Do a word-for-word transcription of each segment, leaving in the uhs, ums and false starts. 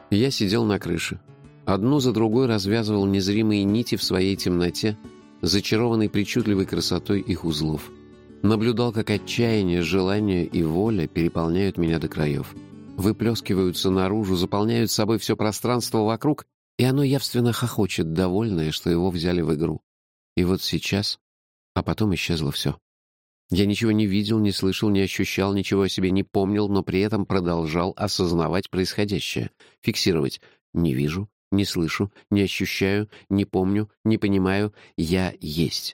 Я сидел на крыше. Одну за другой развязывал незримые нити в своей темноте, зачарованный причудливой красотой их узлов. Наблюдал, как отчаяние, желание и воля переполняют меня до краев. Выплескиваются наружу, заполняют собой все пространство вокруг, и оно явственно хохочет, довольное, что его взяли в игру. И вот сейчас, а потом исчезло все. Я ничего не видел, не слышал, не ощущал, ничего о себе не помнил, но при этом продолжал осознавать происходящее, фиксировать «не вижу», «не слышу», «не ощущаю», «не помню», «не понимаю», «я есть».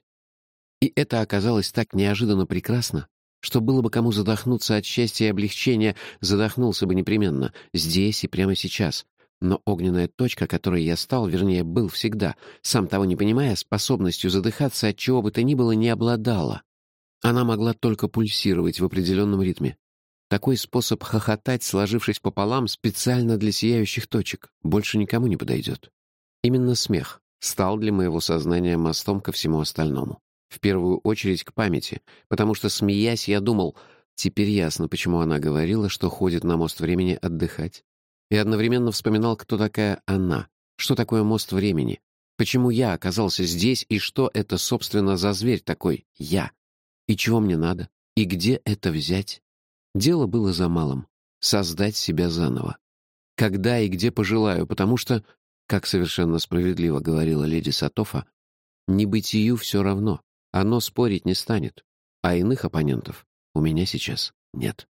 И это оказалось так неожиданно прекрасно, что было бы кому задохнуться от счастья и облегчения, задохнулся бы непременно, здесь и прямо сейчас. Но огненная точка, которой я стал, вернее, был всегда, сам того не понимая, способностью задыхаться от чего бы то ни было не обладала. Она могла только пульсировать в определенном ритме. Такой способ хохотать, сложившись пополам, специально для сияющих точек, больше никому не подойдет. Именно смех стал для моего сознания мостом ко всему остальному. В первую очередь к памяти, потому что, смеясь, я думал, теперь ясно, почему она говорила, что ходит на мост времени отдыхать. И одновременно вспоминал, кто такая она, что такое мост времени, почему я оказался здесь и что это, собственно, за зверь такой «я». И чего мне надо? И где это взять? Дело было за малым — создать себя заново. Когда и где пожелаю, потому что, как совершенно справедливо говорила леди Сатофа, небытию все равно, оно спорить не станет, а иных оппонентов у меня сейчас нет.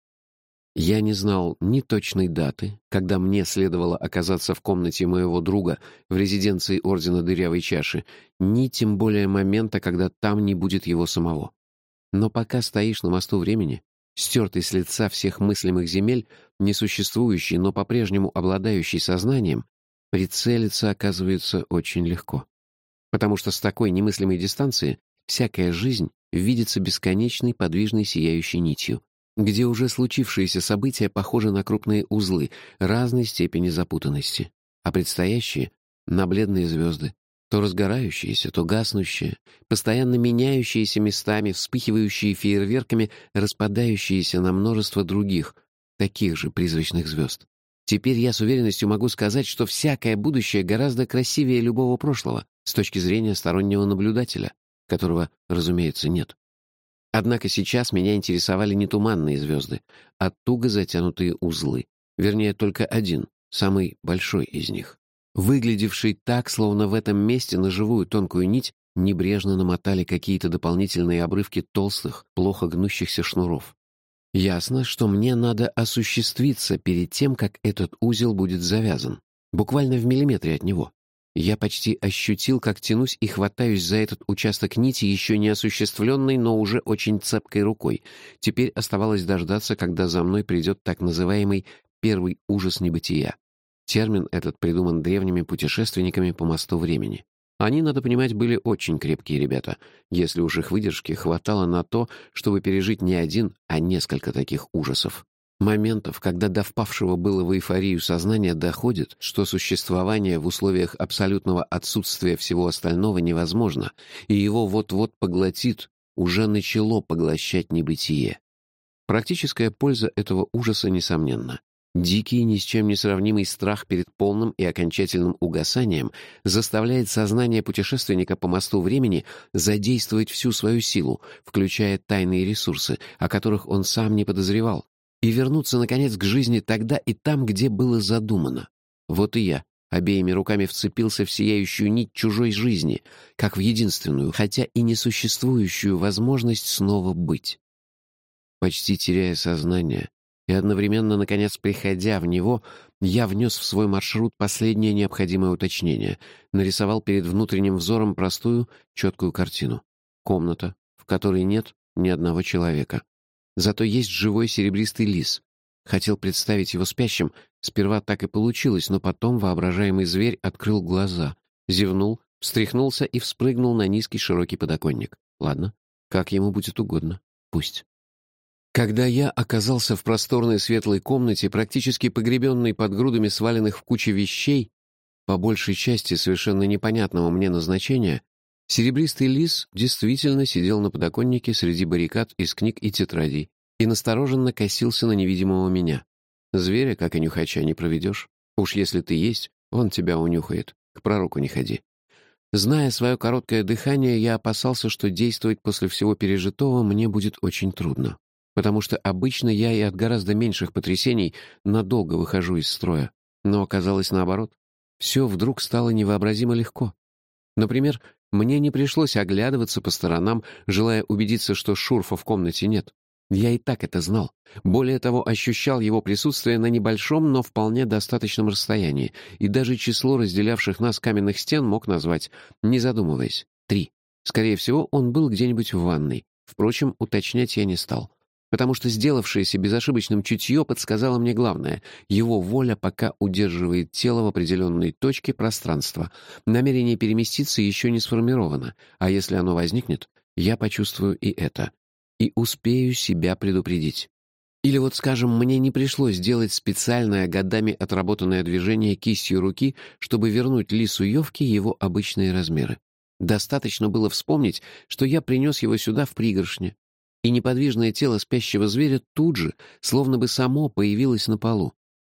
Я не знал ни точной даты, когда мне следовало оказаться в комнате моего друга в резиденции Ордена Дырявой Чаши, ни тем более момента, когда там не будет его самого. Но пока стоишь на мосту времени, стертый с лица всех мыслимых земель, несуществующий, но по-прежнему обладающий сознанием, прицелиться оказывается очень легко. Потому что с такой немыслимой дистанции всякая жизнь видится бесконечной подвижной сияющей нитью, где уже случившиеся события похожи на крупные узлы разной степени запутанности, а предстоящие — на бледные звезды, то разгорающиеся, то гаснущие, постоянно меняющиеся местами, вспыхивающие фейерверками, распадающиеся на множество других, таких же призрачных звезд. Теперь я с уверенностью могу сказать, что всякое будущее гораздо красивее любого прошлого с точки зрения стороннего наблюдателя, которого, разумеется, нет. Однако сейчас меня интересовали не туманные звезды, а туго затянутые узлы, вернее, только один, самый большой из них. Выглядевший так, словно в этом месте на живую тонкую нить небрежно намотали какие-то дополнительные обрывки толстых, плохо гнущихся шнуров. Ясно, что мне надо осуществиться перед тем, как этот узел будет завязан. Буквально в миллиметре от него. Я почти ощутил, как тянусь и хватаюсь за этот участок нити, еще не осуществленной, но уже очень цепкой рукой. Теперь оставалось дождаться, когда за мной придет так называемый «первый ужас небытия». Термин этот придуман древними путешественниками по мосту времени. Они, надо понимать, были очень крепкие ребята, если уж их выдержки хватало на то, чтобы пережить не один, а несколько таких ужасов. Моментов, когда до впавшего было в эйфорию сознания доходит, что существование в условиях абсолютного отсутствия всего остального невозможно, и его вот-вот поглотит, уже начало поглощать небытие. Практическая польза этого ужаса несомненна. Дикий, ни с чем не сравнимый страх перед полным и окончательным угасанием заставляет сознание путешественника по мосту времени задействовать всю свою силу, включая тайные ресурсы, о которых он сам не подозревал, и вернуться, наконец, к жизни тогда и там, где было задумано. Вот и я обеими руками вцепился в сияющую нить чужой жизни, как в единственную, хотя и несуществующую возможность снова быть. Почти теряя сознание, и одновременно, наконец, приходя в него, я внес в свой маршрут последнее необходимое уточнение, нарисовал перед внутренним взором простую, четкую картину. Комната, в которой нет ни одного человека. Зато есть живой серебристый лис. Хотел представить его спящим, сперва так и получилось, но потом воображаемый зверь открыл глаза, зевнул, встряхнулся и вспрыгнул на низкий широкий подоконник. Ладно, как ему будет угодно, пусть. Когда я оказался в просторной светлой комнате, практически погребенной под грудами сваленных в куче вещей, по большей части совершенно непонятного мне назначения, серебристый лис действительно сидел на подоконнике среди баррикад из книг и тетрадей и настороженно косился на невидимого меня. Зверя, как и нюхача, не проведешь. Уж если ты есть, он тебя унюхает. К пророку не ходи. Зная свое короткое дыхание, я опасался, что действовать после всего пережитого мне будет очень трудно. Потому что обычно я и от гораздо меньших потрясений надолго выхожу из строя. Но оказалось наоборот. Все вдруг стало невообразимо легко. Например, мне не пришлось оглядываться по сторонам, желая убедиться, что Шурфа в комнате нет. Я и так это знал. Более того, ощущал его присутствие на небольшом, но вполне достаточном расстоянии, и даже число разделявших нас каменных стен мог назвать, не задумываясь, три. Скорее всего, он был где-нибудь в ванной. Впрочем, уточнять я не стал, потому что сделавшееся безошибочным чутье подсказало мне главное — его воля пока удерживает тело в определенной точке пространства. Намерение переместиться еще не сформировано, а если оно возникнет, я почувствую и это. И успею себя предупредить. Или вот, скажем, мне не пришлось делать специальное годами отработанное движение кистью руки, чтобы вернуть лису Йовке его обычные размеры. Достаточно было вспомнить, что я принес его сюда в пригоршне, и неподвижное тело спящего зверя тут же, словно бы само, появилось на полу.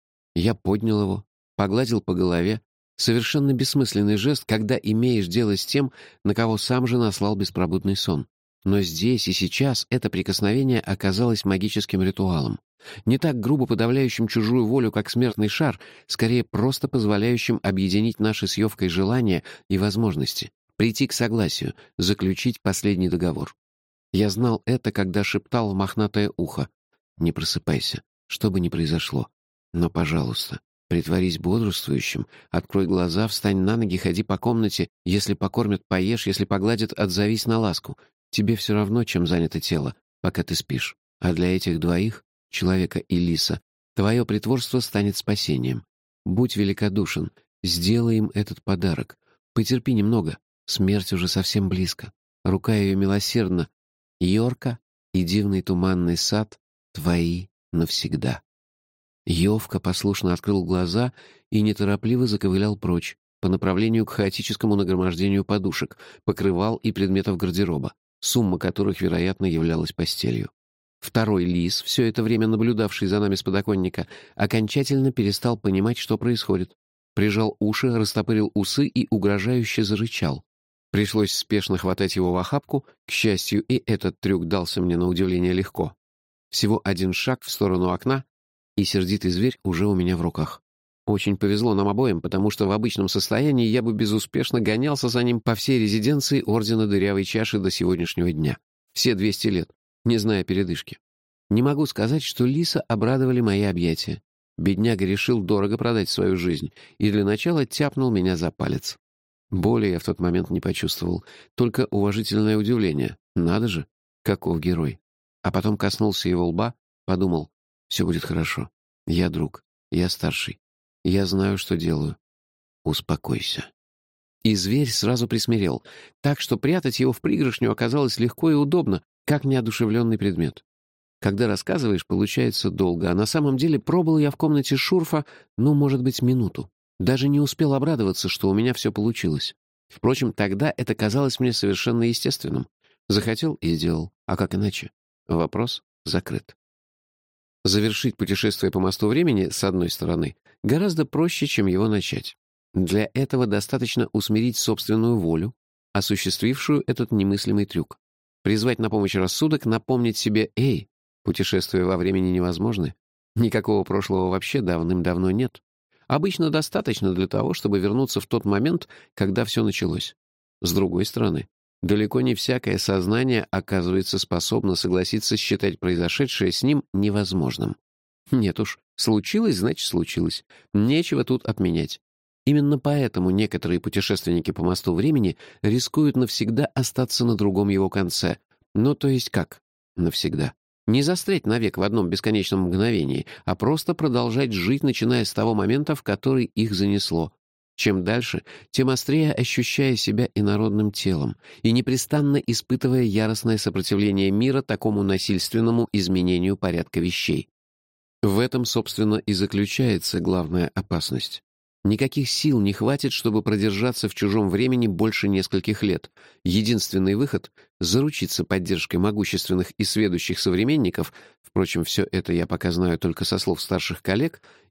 Я поднял его, погладил по голове, совершенно бессмысленный жест, когда имеешь дело с тем, на кого сам же наслал беспробудный сон. Но здесь и сейчас это прикосновение оказалось магическим ритуалом. Не так грубо подавляющим чужую волю, как смертный шар, скорее просто позволяющим объединить наши с Йовкой желания и возможности, прийти к согласию, заключить последний договор. Я знал это, когда шептал в мохнатое ухо: «Не просыпайся, что бы ни произошло. Но, пожалуйста, притворись бодрствующим, открой глаза, встань на ноги, ходи по комнате. Если покормят, поешь, если погладят, отзовись на ласку. Тебе все равно, чем занято тело, пока ты спишь. А для этих двоих, человека и лиса, твое притворство станет спасением. Будь великодушен, сделай им этот подарок. Потерпи немного, смерть уже совсем близко. Рука ее милосердна. Йорка и дивный туманный сад твои навсегда». Йовка послушно открыл глаза и неторопливо заковылял прочь, по направлению к хаотическому нагромождению подушек, покрывал и предметов гардероба, сумма которых, вероятно, являлась постелью. Второй лис, все это время наблюдавший за нами с подоконника, окончательно перестал понимать, что происходит. Прижал уши, растопырил усы и угрожающе зарычал. Пришлось спешно хватать его в охапку, к счастью, и этот трюк дался мне на удивление легко. Всего один шаг в сторону окна, и сердитый зверь уже у меня в руках. Очень повезло нам обоим, потому что в обычном состоянии я бы безуспешно гонялся за ним по всей резиденции Ордена Дырявой Чаши до сегодняшнего дня. Все двести лет, не зная передышки. Не могу сказать, что лиса обрадовали мои объятия. Бедняга решил дорого продать свою жизнь и для начала тяпнул меня за палец. Боли я в тот момент не почувствовал, только уважительное удивление. Надо же, каков герой. А потом коснулся его лба, подумал: все будет хорошо. Я друг, я старший. Я знаю, что делаю. Успокойся. И зверь сразу присмирел, так что прятать его в пригоршню оказалось легко и удобно, как неодушевленный предмет. Когда рассказываешь, получается долго, а на самом деле пробыл я в комнате Шурфа, ну, может быть, минуту. Даже не успел обрадоваться, что у меня все получилось. Впрочем, тогда это казалось мне совершенно естественным. Захотел и сделал, а как иначе? Вопрос закрыт. Завершить путешествие по мосту времени, с одной стороны, гораздо проще, чем его начать. Для этого достаточно усмирить собственную волю, осуществившую этот немыслимый трюк. Призвать на помощь рассудок, напомнить себе: «Эй, путешествия во времени невозможны. Никакого прошлого вообще давным-давно нет. Обычно достаточно для того, чтобы вернуться в тот момент, когда все началось». С другой стороны, далеко не всякое сознание оказывается способно согласиться считать произошедшее с ним невозможным. Нет уж, случилось, значит случилось. Нечего тут отменять. Именно поэтому некоторые путешественники по мосту времени рискуют навсегда остаться на другом его конце. Ну, то есть как? Навсегда. Не застрять навек в одном бесконечном мгновении, а просто продолжать жить, начиная с того момента, в который их занесло. Чем дальше, тем острее ощущая себя инородным телом и непрестанно испытывая яростное сопротивление мира такому насильственному изменению порядка вещей. В этом, собственно, и заключается главная опасность. Никаких сил не хватит, чтобы продержаться в чужом времени больше нескольких лет. Единственный выход — заручиться поддержкой могущественных и сведущих современников, впрочем, все это я пока знаю только со слов старших коллег,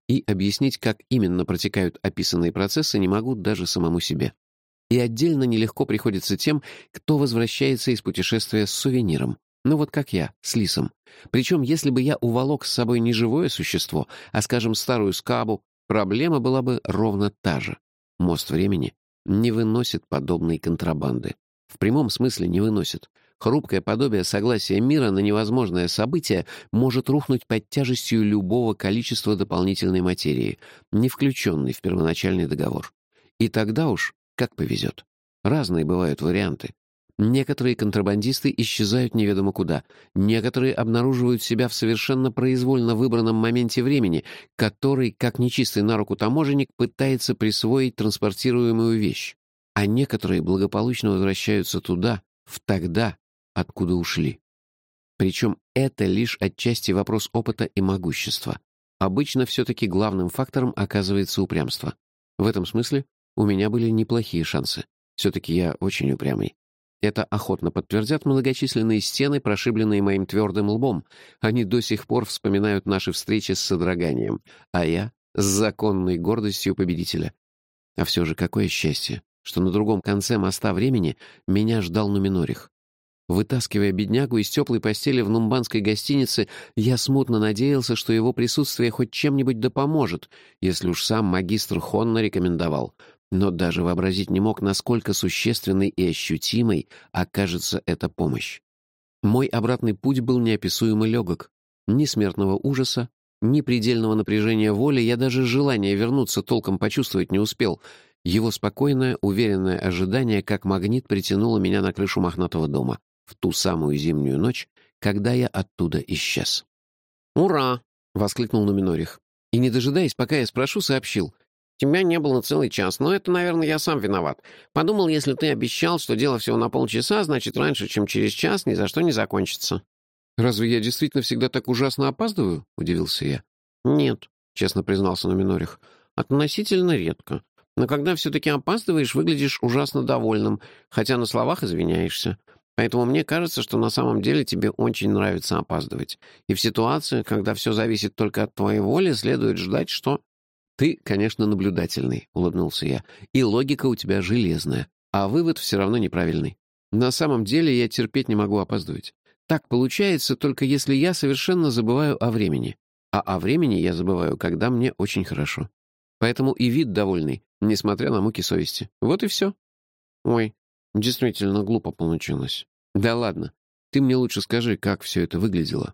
И объяснить, как именно протекают описанные процессы, не могу даже самому себе. И отдельно нелегко приходится тем, кто возвращается из путешествия с сувениром. Ну вот как я, с лисом. Причем, если бы я уволок с собой не живое существо, а, скажем, старую скабу, проблема была бы ровно та же. Мост времени не выносит подобной контрабанды. В прямом смысле не выносит. Хрупкое подобие согласия мира на невозможное событие может рухнуть под тяжестью любого количества дополнительной материи, не включенной в первоначальный договор. И тогда уж как повезет. Разные бывают варианты. Некоторые контрабандисты исчезают неведомо куда, некоторые обнаруживают себя в совершенно произвольно выбранном моменте времени, который, как нечистый на руку таможенник, пытается присвоить транспортируемую вещь, а некоторые благополучно возвращаются туда, в тогда, откуда ушли. Причем это лишь отчасти вопрос опыта и могущества. Обычно все-таки главным фактором оказывается упрямство. В этом смысле у меня были неплохие шансы. Все-таки я очень упрямый. Это охотно подтвердят многочисленные стены, прошибленные моим твердым лбом. Они до сих пор вспоминают наши встречи с содроганием, а я — с законной гордостью победителя. А все же какое счастье, что на другом конце моста времени меня ждал Нуминорих. Вытаскивая беднягу из теплой постели в нумбанской гостинице, я смутно надеялся, что его присутствие хоть чем-нибудь да поможет, если уж сам магистр Хонна рекомендовал. Но даже вообразить не мог, насколько существенной и ощутимой окажется эта помощь. Мой обратный путь был неописуемо легок. Ни смертного ужаса, ни предельного напряжения воли я даже желания вернуться толком почувствовать не успел. Его спокойное, уверенное ожидание, как магнит, притянуло меня на крышу мохнатого дома в ту самую зимнюю ночь, когда я оттуда исчез. «Ура!» — воскликнул Нуминорих. И, не дожидаясь, пока я спрошу, сообщил. «Тебя не было целый час, но это, наверное, я сам виноват. Подумал, если ты обещал, что дело всего на полчаса, значит, раньше, чем через час, ни за что не закончится». «Разве я действительно всегда так ужасно опаздываю?» — удивился я. «Нет», — честно признался Нуминорих, — «относительно редко. Но когда все-таки опаздываешь, выглядишь ужасно довольным, хотя на словах извиняешься. Поэтому мне кажется, что на самом деле тебе очень нравится опаздывать. И в ситуации, когда все зависит только от твоей воли, следует ждать, что...» «Ты, конечно, наблюдательный», — улыбнулся я, — «и логика у тебя железная, а вывод все равно неправильный. На самом деле я терпеть не могу опаздывать. Так получается, только если я совершенно забываю о времени. А о времени я забываю, когда мне очень хорошо. Поэтому и вид довольный, несмотря на муки совести. Вот и все». «Ой, действительно глупо получилось». «Да ладно, ты мне лучше скажи, как все это выглядело».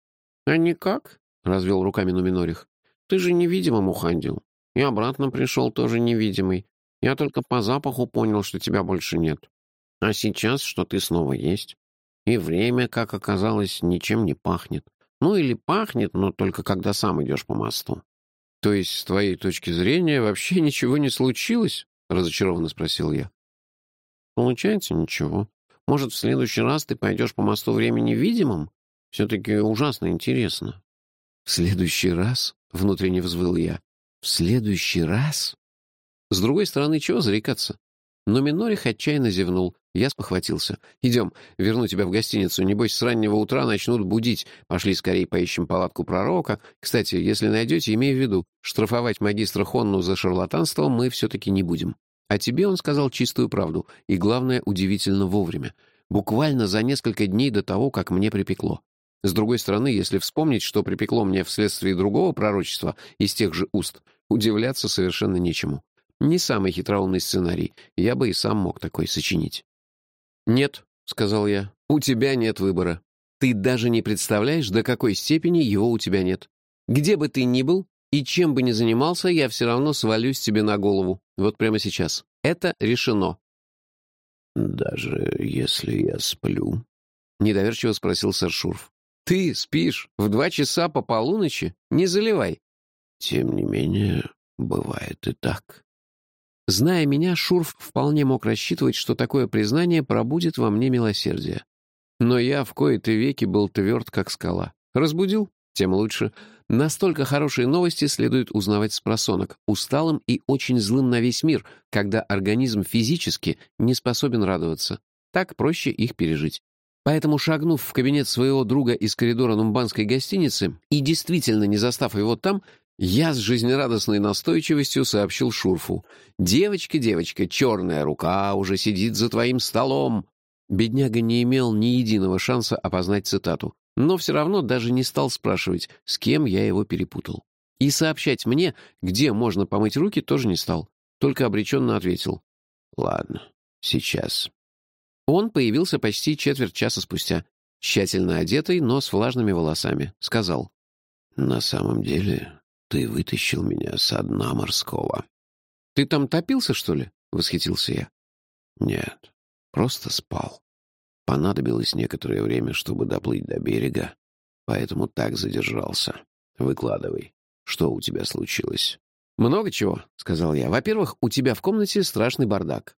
«А никак», — развел руками Нуминорих. «Ты же невидимым уходил. И обратно пришел тоже невидимый. Я только по запаху понял, что тебя больше нет. А сейчас, что ты снова есть. И время, как оказалось, ничем не пахнет. Ну или пахнет, но только когда сам идешь по мосту». «То есть, с твоей точки зрения, вообще ничего не случилось?» — разочарованно спросил я. «Получается, ничего. Может, в следующий раз ты пойдешь по мосту времени видимым? Все-таки ужасно интересно». «В следующий раз?» — внутренне взвыл я. «В следующий раз?» С другой стороны, чего зарекаться? Но Минорих отчаянно зевнул. Я спохватился. «Идем, верну тебя в гостиницу. Небось, с раннего утра начнут будить. Пошли скорее поищем палатку пророка. Кстати, если найдете, имей в виду, штрафовать магистра Хонну за шарлатанство мы все-таки не будем. А тебе он сказал чистую правду. И, главное, удивительно вовремя. Буквально за несколько дней до того, как мне припекло. С другой стороны, если вспомнить, что припекло мне вследствие другого пророчества из тех же уст, удивляться совершенно нечему. Не самый хитроумный сценарий. Я бы и сам мог такой сочинить». «Нет», — сказал я, — «у тебя нет выбора. Ты даже не представляешь, до какой степени его у тебя нет. Где бы ты ни был и чем бы ни занимался, я все равно свалюсь тебе на голову. Вот прямо сейчас. Это решено». «Даже если я сплю?» — недоверчиво спросил сэр Шурф. «Ты спишь в два часа по полуночи? Не заливай». «Тем не менее, бывает и так». Зная меня, Шурф вполне мог рассчитывать, что такое признание пробудит во мне милосердие. Но я в кои-то веки был тверд, как скала. Разбудил? Тем лучше. Настолько хорошие новости следует узнавать спросонок, усталым и очень злым на весь мир, когда организм физически не способен радоваться. Так проще их пережить. Поэтому, шагнув в кабинет своего друга из коридора нумбанской гостиницы и действительно не застав его там, Я с жизнерадостной настойчивостью сообщил Шурфу. «Девочка, девочка, черная рука уже сидит за твоим столом». Бедняга не имел ни единого шанса опознать цитату, но все равно даже не стал спрашивать, с кем я его перепутал. И сообщать мне, где можно помыть руки, тоже не стал, только обреченно ответил. «Ладно, сейчас». Он появился почти четверть часа спустя, тщательно одетый, но с влажными волосами. Сказал. «На самом деле, ты вытащил меня со дна морского». «Ты там топился, что ли?» — восхитился я. «Нет, просто спал. Понадобилось некоторое время, чтобы доплыть до берега, поэтому так задержался. Выкладывай, что у тебя случилось?» «Много чего», — сказал я. «Во-первых, у тебя в комнате страшный бардак».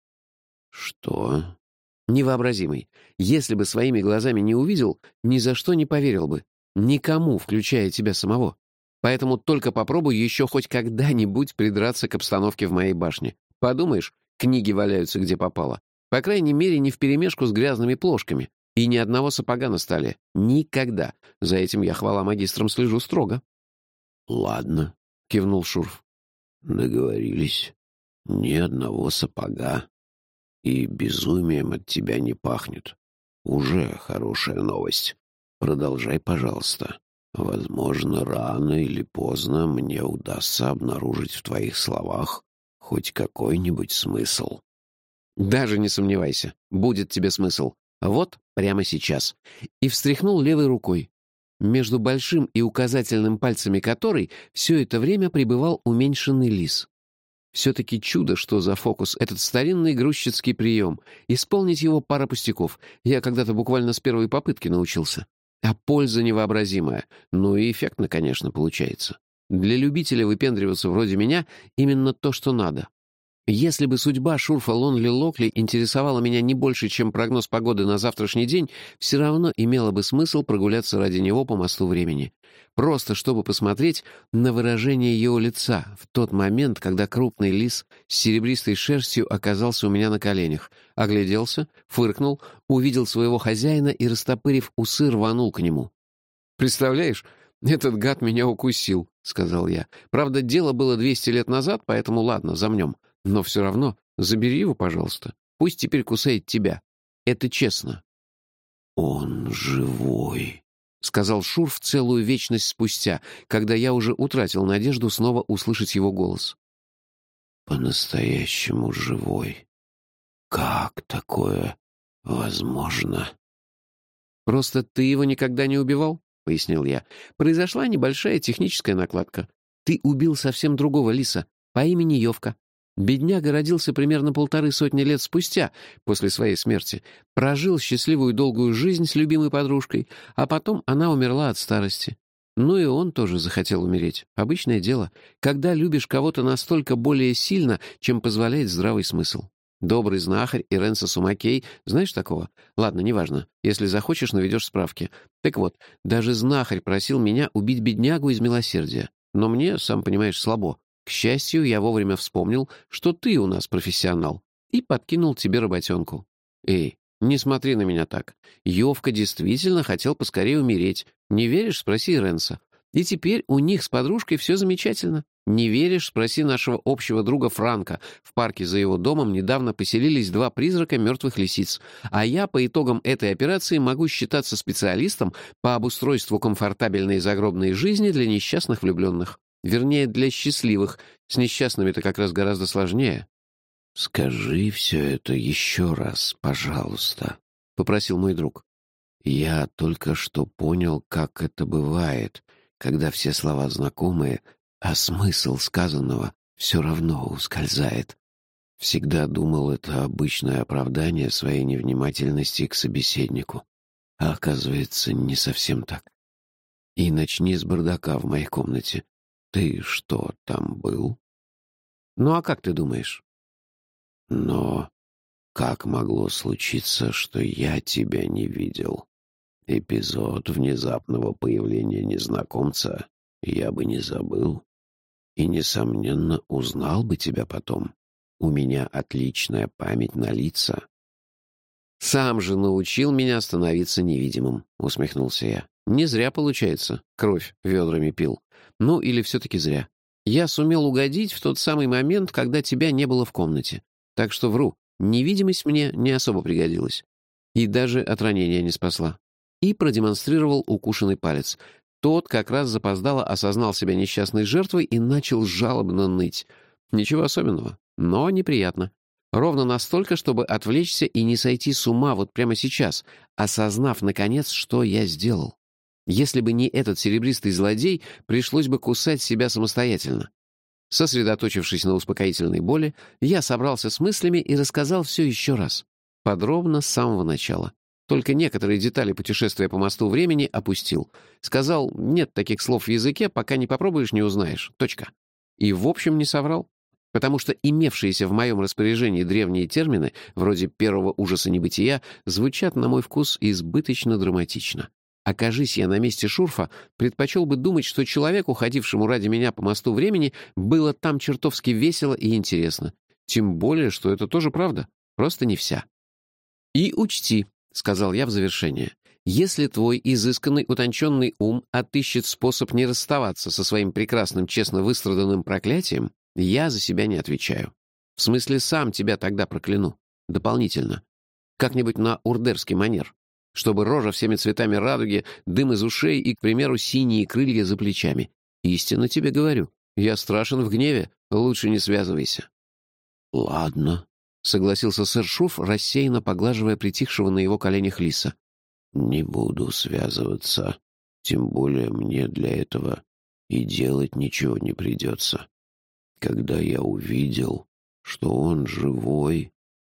«Что?» «Невообразимый. Если бы своими глазами не увидел, ни за что не поверил бы. Никому, включая тебя самого. Поэтому только попробуй еще хоть когда-нибудь придраться к обстановке в моей башне. Подумаешь, книги валяются где попало. По крайней мере, не вперемешку с грязными плошками. И ни одного сапога на столе. Никогда. За этим я, хвала магистрам, слежу строго». «Ладно», — кивнул Шурф. «Договорились. Ни одного сапога. И безумием от тебя не пахнет. Уже хорошая новость. Продолжай, пожалуйста. Возможно, рано или поздно мне удастся обнаружить в твоих словах хоть какой-нибудь смысл». «Даже не сомневайся. Будет тебе смысл. Вот прямо сейчас». И встряхнул левой рукой, между большим и указательным пальцами которой все это время пребывал уменьшенный лис. Все-таки чудо, что за фокус, этот старинный грузчицкий прием. Исполнить его пара пустяков. Я когда-то буквально с первой попытки научился. А польза невообразимая. Ну и эффектно, конечно, получается. Для любителя выпендриваться вроде меня именно то, что надо. Если бы судьба Шурфа Лонли Локли интересовала меня не больше, чем прогноз погоды на завтрашний день, все равно имело бы смысл прогуляться ради него по мосту времени. Просто чтобы посмотреть на выражение его лица в тот момент, когда крупный лис с серебристой шерстью оказался у меня на коленях, огляделся, фыркнул, увидел своего хозяина и, растопырив усы, рванул к нему. «Представляешь, этот гад меня укусил», — сказал я. «Правда, дело было двести лет назад, поэтому ладно, замнем. Но все равно забери его, пожалуйста. Пусть теперь кусает тебя. Это честно». «Он живой», — сказал Шурф целую вечность спустя, когда я уже утратил надежду снова услышать его голос. «По-настоящему живой. Как такое возможно?» «Просто ты его никогда не убивал?» — пояснил я. «Произошла небольшая техническая накладка. Ты убил совсем другого лиса по имени Йовка. Бедняга родился примерно полторы сотни лет спустя, после своей смерти, прожил счастливую долгую жизнь с любимой подружкой, а потом она умерла от старости. Ну и он тоже захотел умереть. Обычное дело, когда любишь кого-то настолько более сильно, чем позволяет здравый смысл. Добрый знахарь Иренса Сумакей, знаешь такого? Ладно, неважно, если захочешь, наведешь справки. Так вот, даже знахарь просил меня убить беднягу из милосердия. Но мне, сам понимаешь, слабо. К счастью, я вовремя вспомнил, что ты у нас профессионал, и подкинул тебе работенку. Эй, не смотри на меня так. Йовка действительно хотел поскорее умереть. Не веришь? Спроси Ренса. И теперь у них с подружкой все замечательно. Не веришь? Спроси нашего общего друга Франка. В парке за его домом недавно поселились два призрака мертвых лисиц. А я по итогам этой операции могу считаться специалистом по обустройству комфортабельной загробной жизни для несчастных влюбленных. Вернее, для счастливых. С несчастными-то как раз гораздо сложнее. «Скажи все это еще раз, пожалуйста», — попросил мой друг. «Я только что понял, как это бывает, когда все слова знакомые, а смысл сказанного все равно ускользает. Всегда думал, это обычное оправдание своей невнимательности к собеседнику. А оказывается, не совсем так. И начни с бардака в моей комнате. Ты что, там был?» Ну а как ты думаешь? «Но как могло случиться, что я тебя не видел? Эпизод внезапного появления незнакомца я бы не забыл. И, несомненно, узнал бы тебя потом. У меня отличная память на лица». «Сам же научил меня становиться невидимым», — усмехнулся я. «Не зря, получается, кровь ведрами пил. Ну, или все-таки зря. Я сумел угодить в тот самый момент, когда тебя не было в комнате. Так что вру, невидимость мне не особо пригодилась. И даже от ранения не спасла. И продемонстрировал укушенный палец. Тот как раз запоздало осознал себя несчастной жертвой и начал жалобно ныть. Ничего особенного, но неприятно. Ровно настолько, чтобы отвлечься и не сойти с ума вот прямо сейчас, осознав, наконец, что я сделал. Если бы не этот серебристый злодей, пришлось бы кусать себя самостоятельно. Сосредоточившись на успокоительной боли, я собрался с мыслями и рассказал все еще раз. Подробно с самого начала. Только некоторые детали путешествия по мосту времени опустил. Сказал, нет таких слов в языке, пока не попробуешь, не узнаешь. Точка. И в общем не соврал. Потому что имевшиеся в моем распоряжении древние термины, вроде первого ужаса небытия, звучат, на мой вкус, избыточно драматично. Окажись я на месте Шурфа, предпочел бы думать, что человеку, ходившему ради меня по мосту времени, было там чертовски весело и интересно. Тем более, что это тоже правда, просто не вся. «И учти», — сказал я в завершение, «если твой изысканный, утонченный ум отыщет способ не расставаться со своим прекрасным, честно выстраданным проклятием, я за себя не отвечаю. В смысле, сам тебя тогда прокляну. Дополнительно. Как-нибудь на урдерский манер. Чтобы рожа всеми цветами радуги, дым из ушей и, к примеру, синие крылья за плечами. Истинно тебе говорю. Я страшен в гневе. Лучше не связывайся». «Ладно», — согласился сэр Шурф, рассеянно поглаживая притихшего на его коленях лиса. «Не буду связываться. Тем более мне для этого и делать ничего не придется. Когда я увидел, что он живой,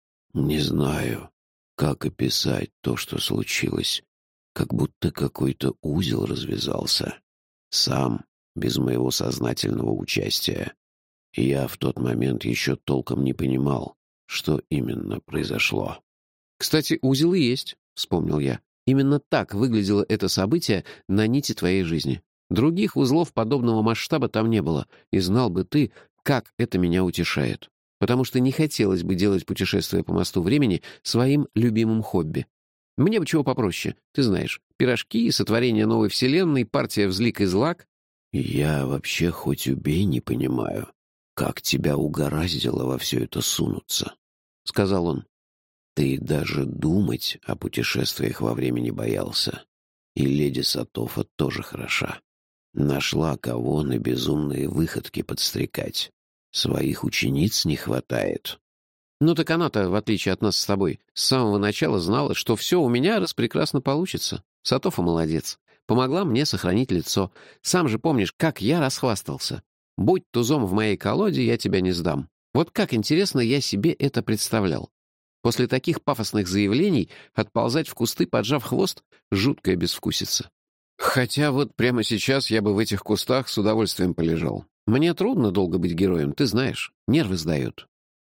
не знаю, как описать то, что случилось, как будто какой-то узел развязался. Сам, без моего сознательного участия. Я в тот момент еще толком не понимал, что именно произошло. «Кстати, узел и есть», — вспомнил я. «Именно так выглядело это событие на нити твоей жизни. Других узлов подобного масштаба там не было, и знал бы ты, как это меня утешает. Потому что не хотелось бы делать путешествие по мосту времени своим любимым хобби. Мне бы чего попроще, ты знаешь, пирожки, сотворение новой вселенной, партия взлик и злак». «Я вообще хоть убей не понимаю, как тебя угораздило во все это сунуться», — сказал он. «Ты даже думать о путешествиях во времени боялся. И леди Сатофа тоже хороша. Нашла кого на безумные выходки подстрекать. Своих учениц не хватает». «Ну так она-то, в отличие от нас с тобой, с самого начала знала, что все у меня распрекрасно получится. Сатофа молодец. Помогла мне сохранить лицо. Сам же помнишь, как я расхвастался. Будь тузом в моей колоде, я тебя не сдам. Вот как интересно я себе это представлял. После таких пафосных заявлений отползать в кусты, поджав хвост, жуткая безвкусица. Хотя вот прямо сейчас я бы в этих кустах с удовольствием полежал. Мне трудно долго быть героем, ты знаешь, нервы сдают».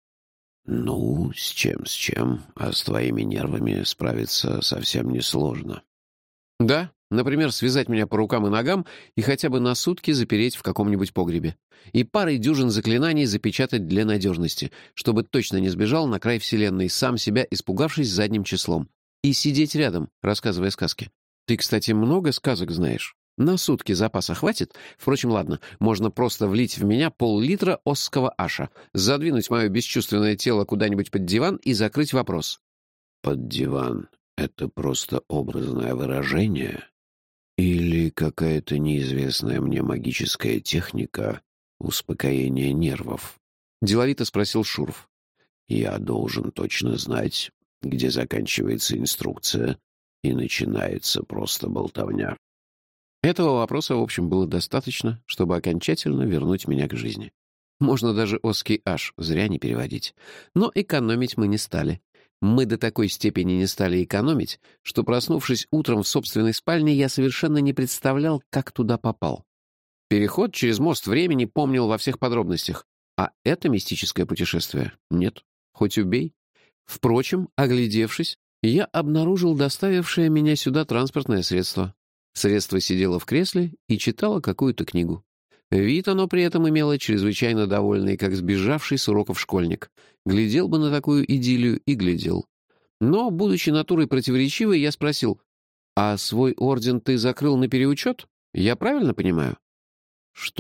«Ну, с чем, с чем, а с твоими нервами справиться совсем несложно». «Да, например, связать меня по рукам и ногам и хотя бы на сутки запереть в каком-нибудь погребе. И парой дюжин заклинаний запечатать для надежности, чтобы точно не сбежал на край вселенной, сам себя испугавшись задним числом. И сидеть рядом, рассказывая сказки. Ты, кстати, много сказок знаешь? На сутки запаса хватит? Впрочем, ладно, можно просто влить в меня пол-литра осского аша, задвинуть мое бесчувственное тело куда-нибудь под диван и закрыть вопрос». «Под диван — это просто образное выражение? Или какая-то неизвестная мне магическая техника успокоения нервов?» — деловито спросил Шурф. «Я должен точно знать, где заканчивается инструкция и начинается просто болтовня». Этого вопроса, в общем, было достаточно, чтобы окончательно вернуть меня к жизни. Можно даже оский аш зря не переводить. Но экономить мы не стали. Мы до такой степени не стали экономить, что, проснувшись утром в собственной спальне, я совершенно не представлял, как туда попал. Переход через мост времени помнил во всех подробностях. А это мистическое путешествие? Нет. Хоть убей. Впрочем, оглядевшись, я обнаружил доставившее меня сюда транспортное средство. Средство сидело в кресле и читало какую-то книгу. Вид оно при этом имело чрезвычайно довольный, как сбежавший с уроков школьник. Глядел бы на такую идиллию и глядел. Но, будучи натурой противоречивой, я спросил, «А свой орден ты закрыл на переучет? Я правильно понимаю?» «Что-то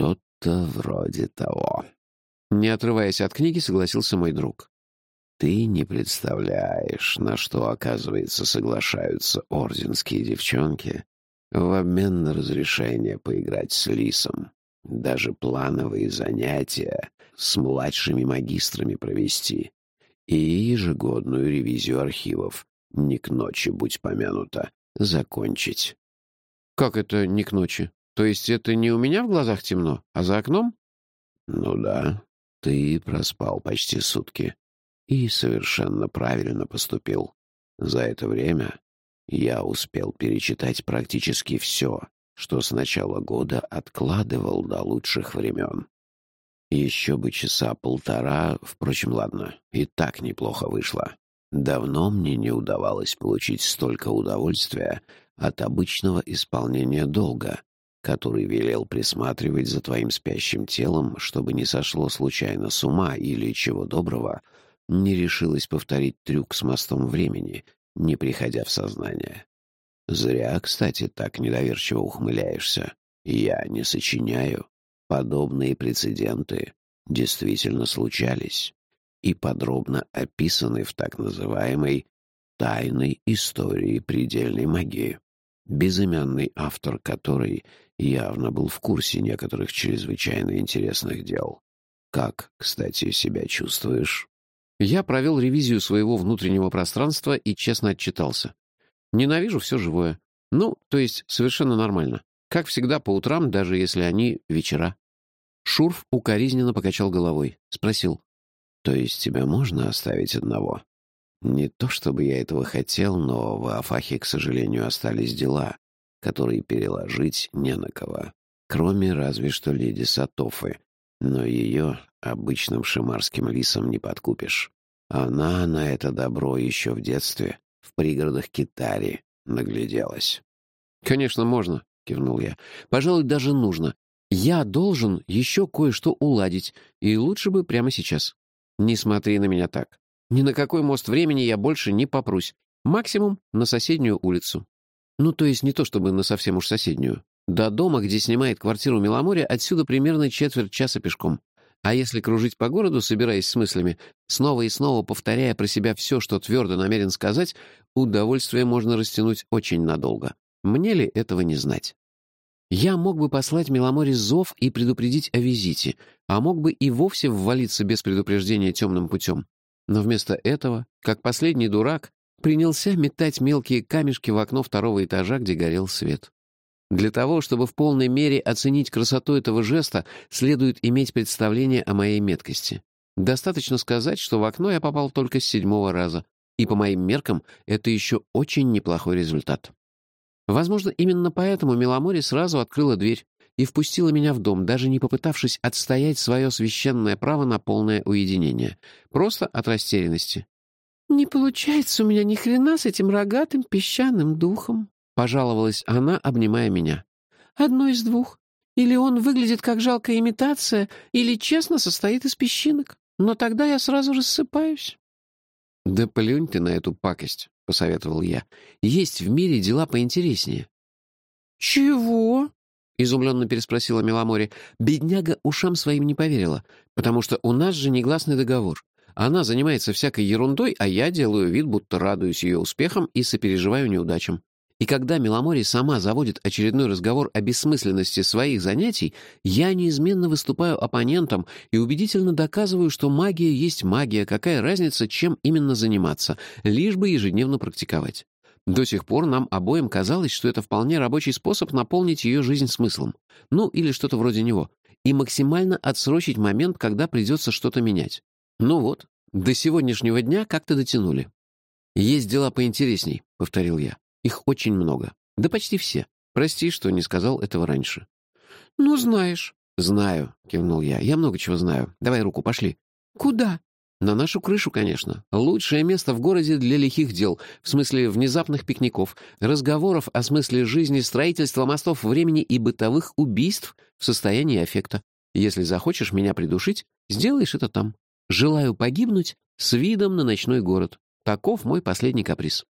«Что-то вроде того». Не отрываясь от книги, согласился мой друг. «Ты не представляешь, на что, оказывается, соглашаются орденские девчонки в обмен на разрешение поиграть с лисом. Даже плановые занятия с младшими магистрами провести. И ежегодную ревизию архивов, не к ночи, будь помянуто, закончить». «Как это не к ночи? То есть это не у меня в глазах темно, а за окном?» «Ну да, ты проспал почти сутки. И совершенно правильно поступил. За это время я успел перечитать практически все, что с начала года откладывал до лучших времен. Еще бы часа полтора, впрочем, ладно, и так неплохо вышло. Давно мне не удавалось получить столько удовольствия от обычного исполнения долга, который велел присматривать за твоим спящим телом, чтобы не сошло случайно с ума или, чего доброго, не решилась повторить трюк с мостом времени, не приходя в сознание. Зря, кстати, так недоверчиво ухмыляешься. Я не сочиняю. Подобные прецеденты действительно случались и подробно описаны в так называемой «тайной истории предельной магии», безымянный автор которой явно был в курсе некоторых чрезвычайно интересных дел. Как, кстати, себя чувствуешь? Я провел ревизию своего внутреннего пространства и честно отчитался. Ненавижу все живое. Ну, то есть совершенно нормально. Как всегда по утрам, даже если они вечера. Шурф укоризненно покачал головой. Спросил. То есть тебя можно оставить одного? Не то чтобы я этого хотел, но в Афахе, к сожалению, остались дела, которые переложить не на кого. Кроме разве что леди Сатофы. Но ее обычным шимарским лисом не подкупишь. Она на это добро еще в детстве в пригородах Китари нагляделась. «Конечно, можно», — кивнул я. «Пожалуй, даже нужно. Я должен еще кое-что уладить, и лучше бы прямо сейчас. Не смотри на меня так. Ни на какой мост времени я больше не попрусь. Максимум на соседнюю улицу. Ну, то есть не то чтобы на совсем уж соседнюю. До дома, где снимает квартиру Миломорья, отсюда примерно четверть часа пешком. А если кружить по городу, собираясь с мыслями, снова и снова повторяя про себя все, что твердо намерен сказать, удовольствие можно растянуть очень надолго. Мне ли этого не знать? Я мог бы послать Миломорье зов и предупредить о визите, а мог бы и вовсе ввалиться без предупреждения темным путем. Но вместо этого, как последний дурак, принялся метать мелкие камешки в окно второго этажа, где горел свет. Для того, чтобы в полной мере оценить красоту этого жеста, следует иметь представление о моей меткости. Достаточно сказать, что в окно я попал только с седьмого раза, и по моим меркам это еще очень неплохой результат. Возможно, именно поэтому Миломорье сразу открыла дверь и впустила меня в дом, даже не попытавшись отстоять свое священное право на полное уединение. Просто от растерянности. «Не получается у меня ни хрена с этим рогатым песчаным духом», — пожаловалась она, обнимая меня. «Одно из двух. Или он выглядит как жалкая имитация, или честно состоит из песчинок. Но тогда я сразу рассыпаюсь». «Да плюнь ты на эту пакость», — посоветовал я. «Есть в мире дела поинтереснее». «Чего?» — изумленно переспросила Миломорье. Бедняга ушам своим не поверила, потому что у нас же негласный договор. Она занимается всякой ерундой, а я делаю вид, будто радуюсь ее успехам и сопереживаю неудачам. И когда Миломорье сама заводит очередной разговор о бессмысленности своих занятий, я неизменно выступаю оппонентом и убедительно доказываю, что магия есть магия, какая разница, чем именно заниматься, лишь бы ежедневно практиковать. До сих пор нам обоим казалось, что это вполне рабочий способ наполнить ее жизнь смыслом, ну или что-то вроде него, и максимально отсрочить момент, когда придется что-то менять. Ну вот, до сегодняшнего дня как-то дотянули. «Есть дела поинтересней», — повторил я. «Их очень много. Да почти все. Прости, что не сказал этого раньше». «Ну, знаешь». «Знаю», — кивнул я. «Я много чего знаю. Давай руку, пошли». «Куда?» «На нашу крышу, конечно. Лучшее место в городе для лихих дел, в смысле внезапных пикников, разговоров о смысле жизни, строительства мостов времени и бытовых убийств в состоянии аффекта. Если захочешь меня придушить, сделаешь это там. Желаю погибнуть с видом на ночной город. Таков мой последний каприз».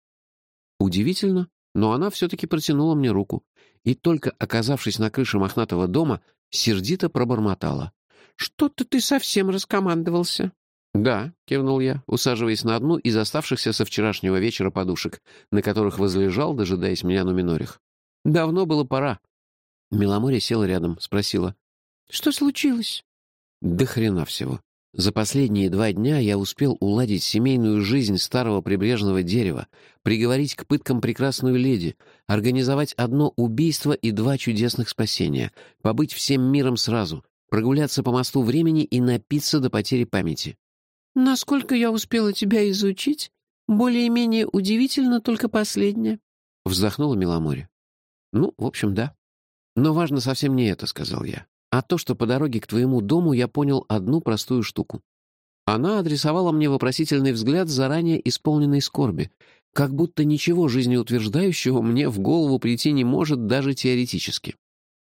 Удивительно, но она все-таки протянула мне руку. И только оказавшись на крыше мохнатого дома, сердито пробормотала. «Что-то ты совсем раскомандовался». «Да», — кивнул я, усаживаясь на одну из оставшихся со вчерашнего вечера подушек, на которых возлежал, дожидаясь меня Нуминорих. «Давно было пора». Миломорья села рядом, спросила. «Что случилось?» «Да хрена всего. За последние два дня я успел уладить семейную жизнь старого прибрежного дерева, приговорить к пыткам прекрасную леди, организовать одно убийство и два чудесных спасения, побыть всем миром сразу, прогуляться по мосту времени и напиться до потери памяти». «Насколько я успела тебя изучить, более-менее удивительно только последнее», — вздохнула Миломорья. «Ну, в общем, да. Но важно совсем не это», — сказал я, «а то, что по дороге к твоему дому я понял одну простую штуку». Она адресовала мне вопросительный взгляд заранее исполненной скорби, как будто ничего жизнеутверждающего мне в голову прийти не может даже теоретически.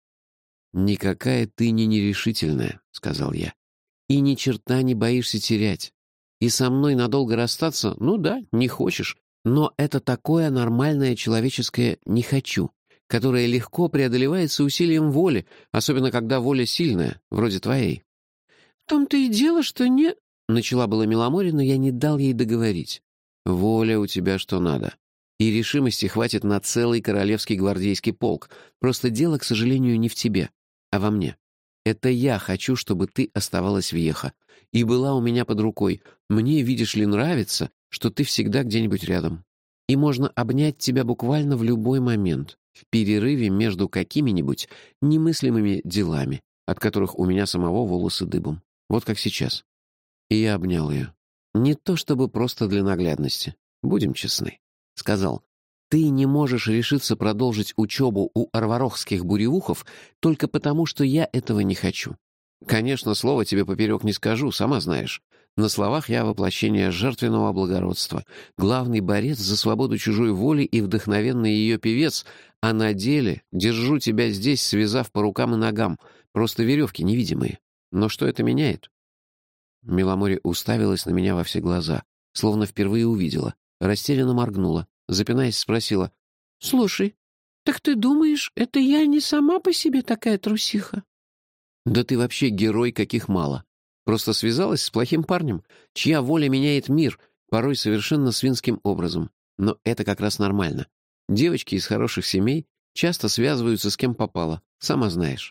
«Никакая ты не нерешительная», — сказал я, «и ни черта не боишься терять. И со мной надолго расстаться, ну да, не хочешь, но это такое нормальное человеческое «не хочу», которое легко преодолевается усилием воли, особенно когда воля сильная, вроде твоей». «В том-то и дело, что не...» — начала была Миломорья, но я не дал ей договорить. «Воля у тебя что надо. И решимости хватит на целый королевский гвардейский полк. Просто дело, к сожалению, не в тебе, а во мне. Это я хочу, чтобы ты оставалась в Йеха и была у меня под рукой. Мне, видишь ли, нравится, что ты всегда где-нибудь рядом. И можно обнять тебя буквально в любой момент, в перерыве между какими-нибудь немыслимыми делами, от которых у меня самого волосы дыбом. Вот как сейчас». И я обнял ее. Не то чтобы просто для наглядности. Будем честны. Сказал, ты не можешь решиться продолжить учебу у арварохских буревухов только потому, что я этого не хочу. Конечно, слова тебе поперек не скажу, сама знаешь. На словах я воплощение жертвенного благородства, главный борец за свободу чужой воли и вдохновенный ее певец, а на деле держу тебя здесь, связав по рукам и ногам, просто веревки невидимые. Но что это меняет? Миломорья уставилась на меня во все глаза, словно впервые увидела, растерянно моргнула, запинаясь, спросила. «Слушай, так ты думаешь, это я не сама по себе такая трусиха?» «Да ты вообще герой, каких мало. Просто связалась с плохим парнем, чья воля меняет мир, порой совершенно свинским образом. Но это как раз нормально. Девочки из хороших семей часто связываются с кем попало, сама знаешь».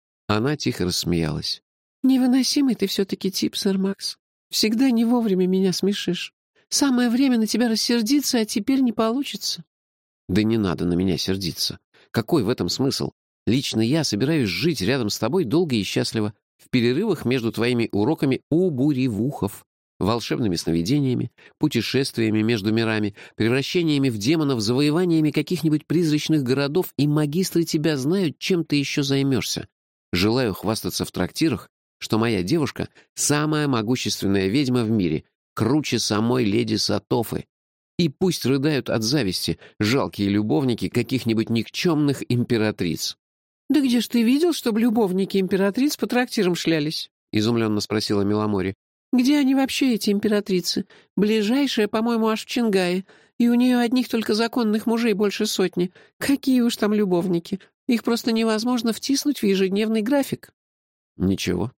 Она тихо рассмеялась. «Невыносимый ты все-таки тип, сэр Макс. Всегда не вовремя меня смешишь. Самое время на тебя рассердиться, а теперь не получится». «Да не надо на меня сердиться. Какой в этом смысл? Лично я собираюсь жить рядом с тобой долго и счастливо, в перерывах между твоими уроками у буревухов, волшебными сновидениями, путешествиями между мирами, превращениями в демонов, завоеваниями каких-нибудь призрачных городов, и магистры тебя знают, чем ты еще займешься. Желаю хвастаться в трактирах, что моя девушка — самая могущественная ведьма в мире, круче самой леди Сатофы. И пусть рыдают от зависти жалкие любовники каких-нибудь никчемных императриц». «Да где ж ты видел, чтобы любовники императриц по трактирам шлялись?» — изумленно спросила Миломорья. «Где они вообще, эти императрицы? Ближайшая, по-моему, аж в Чингае. И у нее одних только законных мужей больше сотни. Какие уж там любовники. Их просто невозможно втиснуть в ежедневный график». «Ничего.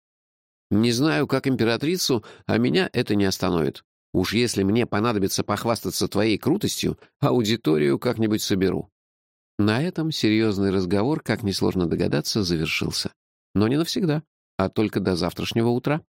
Не знаю, как императрицу, а меня это не остановит. Уж если мне понадобится похвастаться твоей крутостью, аудиторию как-нибудь соберу». На этом серьезный разговор, как несложно догадаться, завершился. Но не навсегда, а только до завтрашнего утра.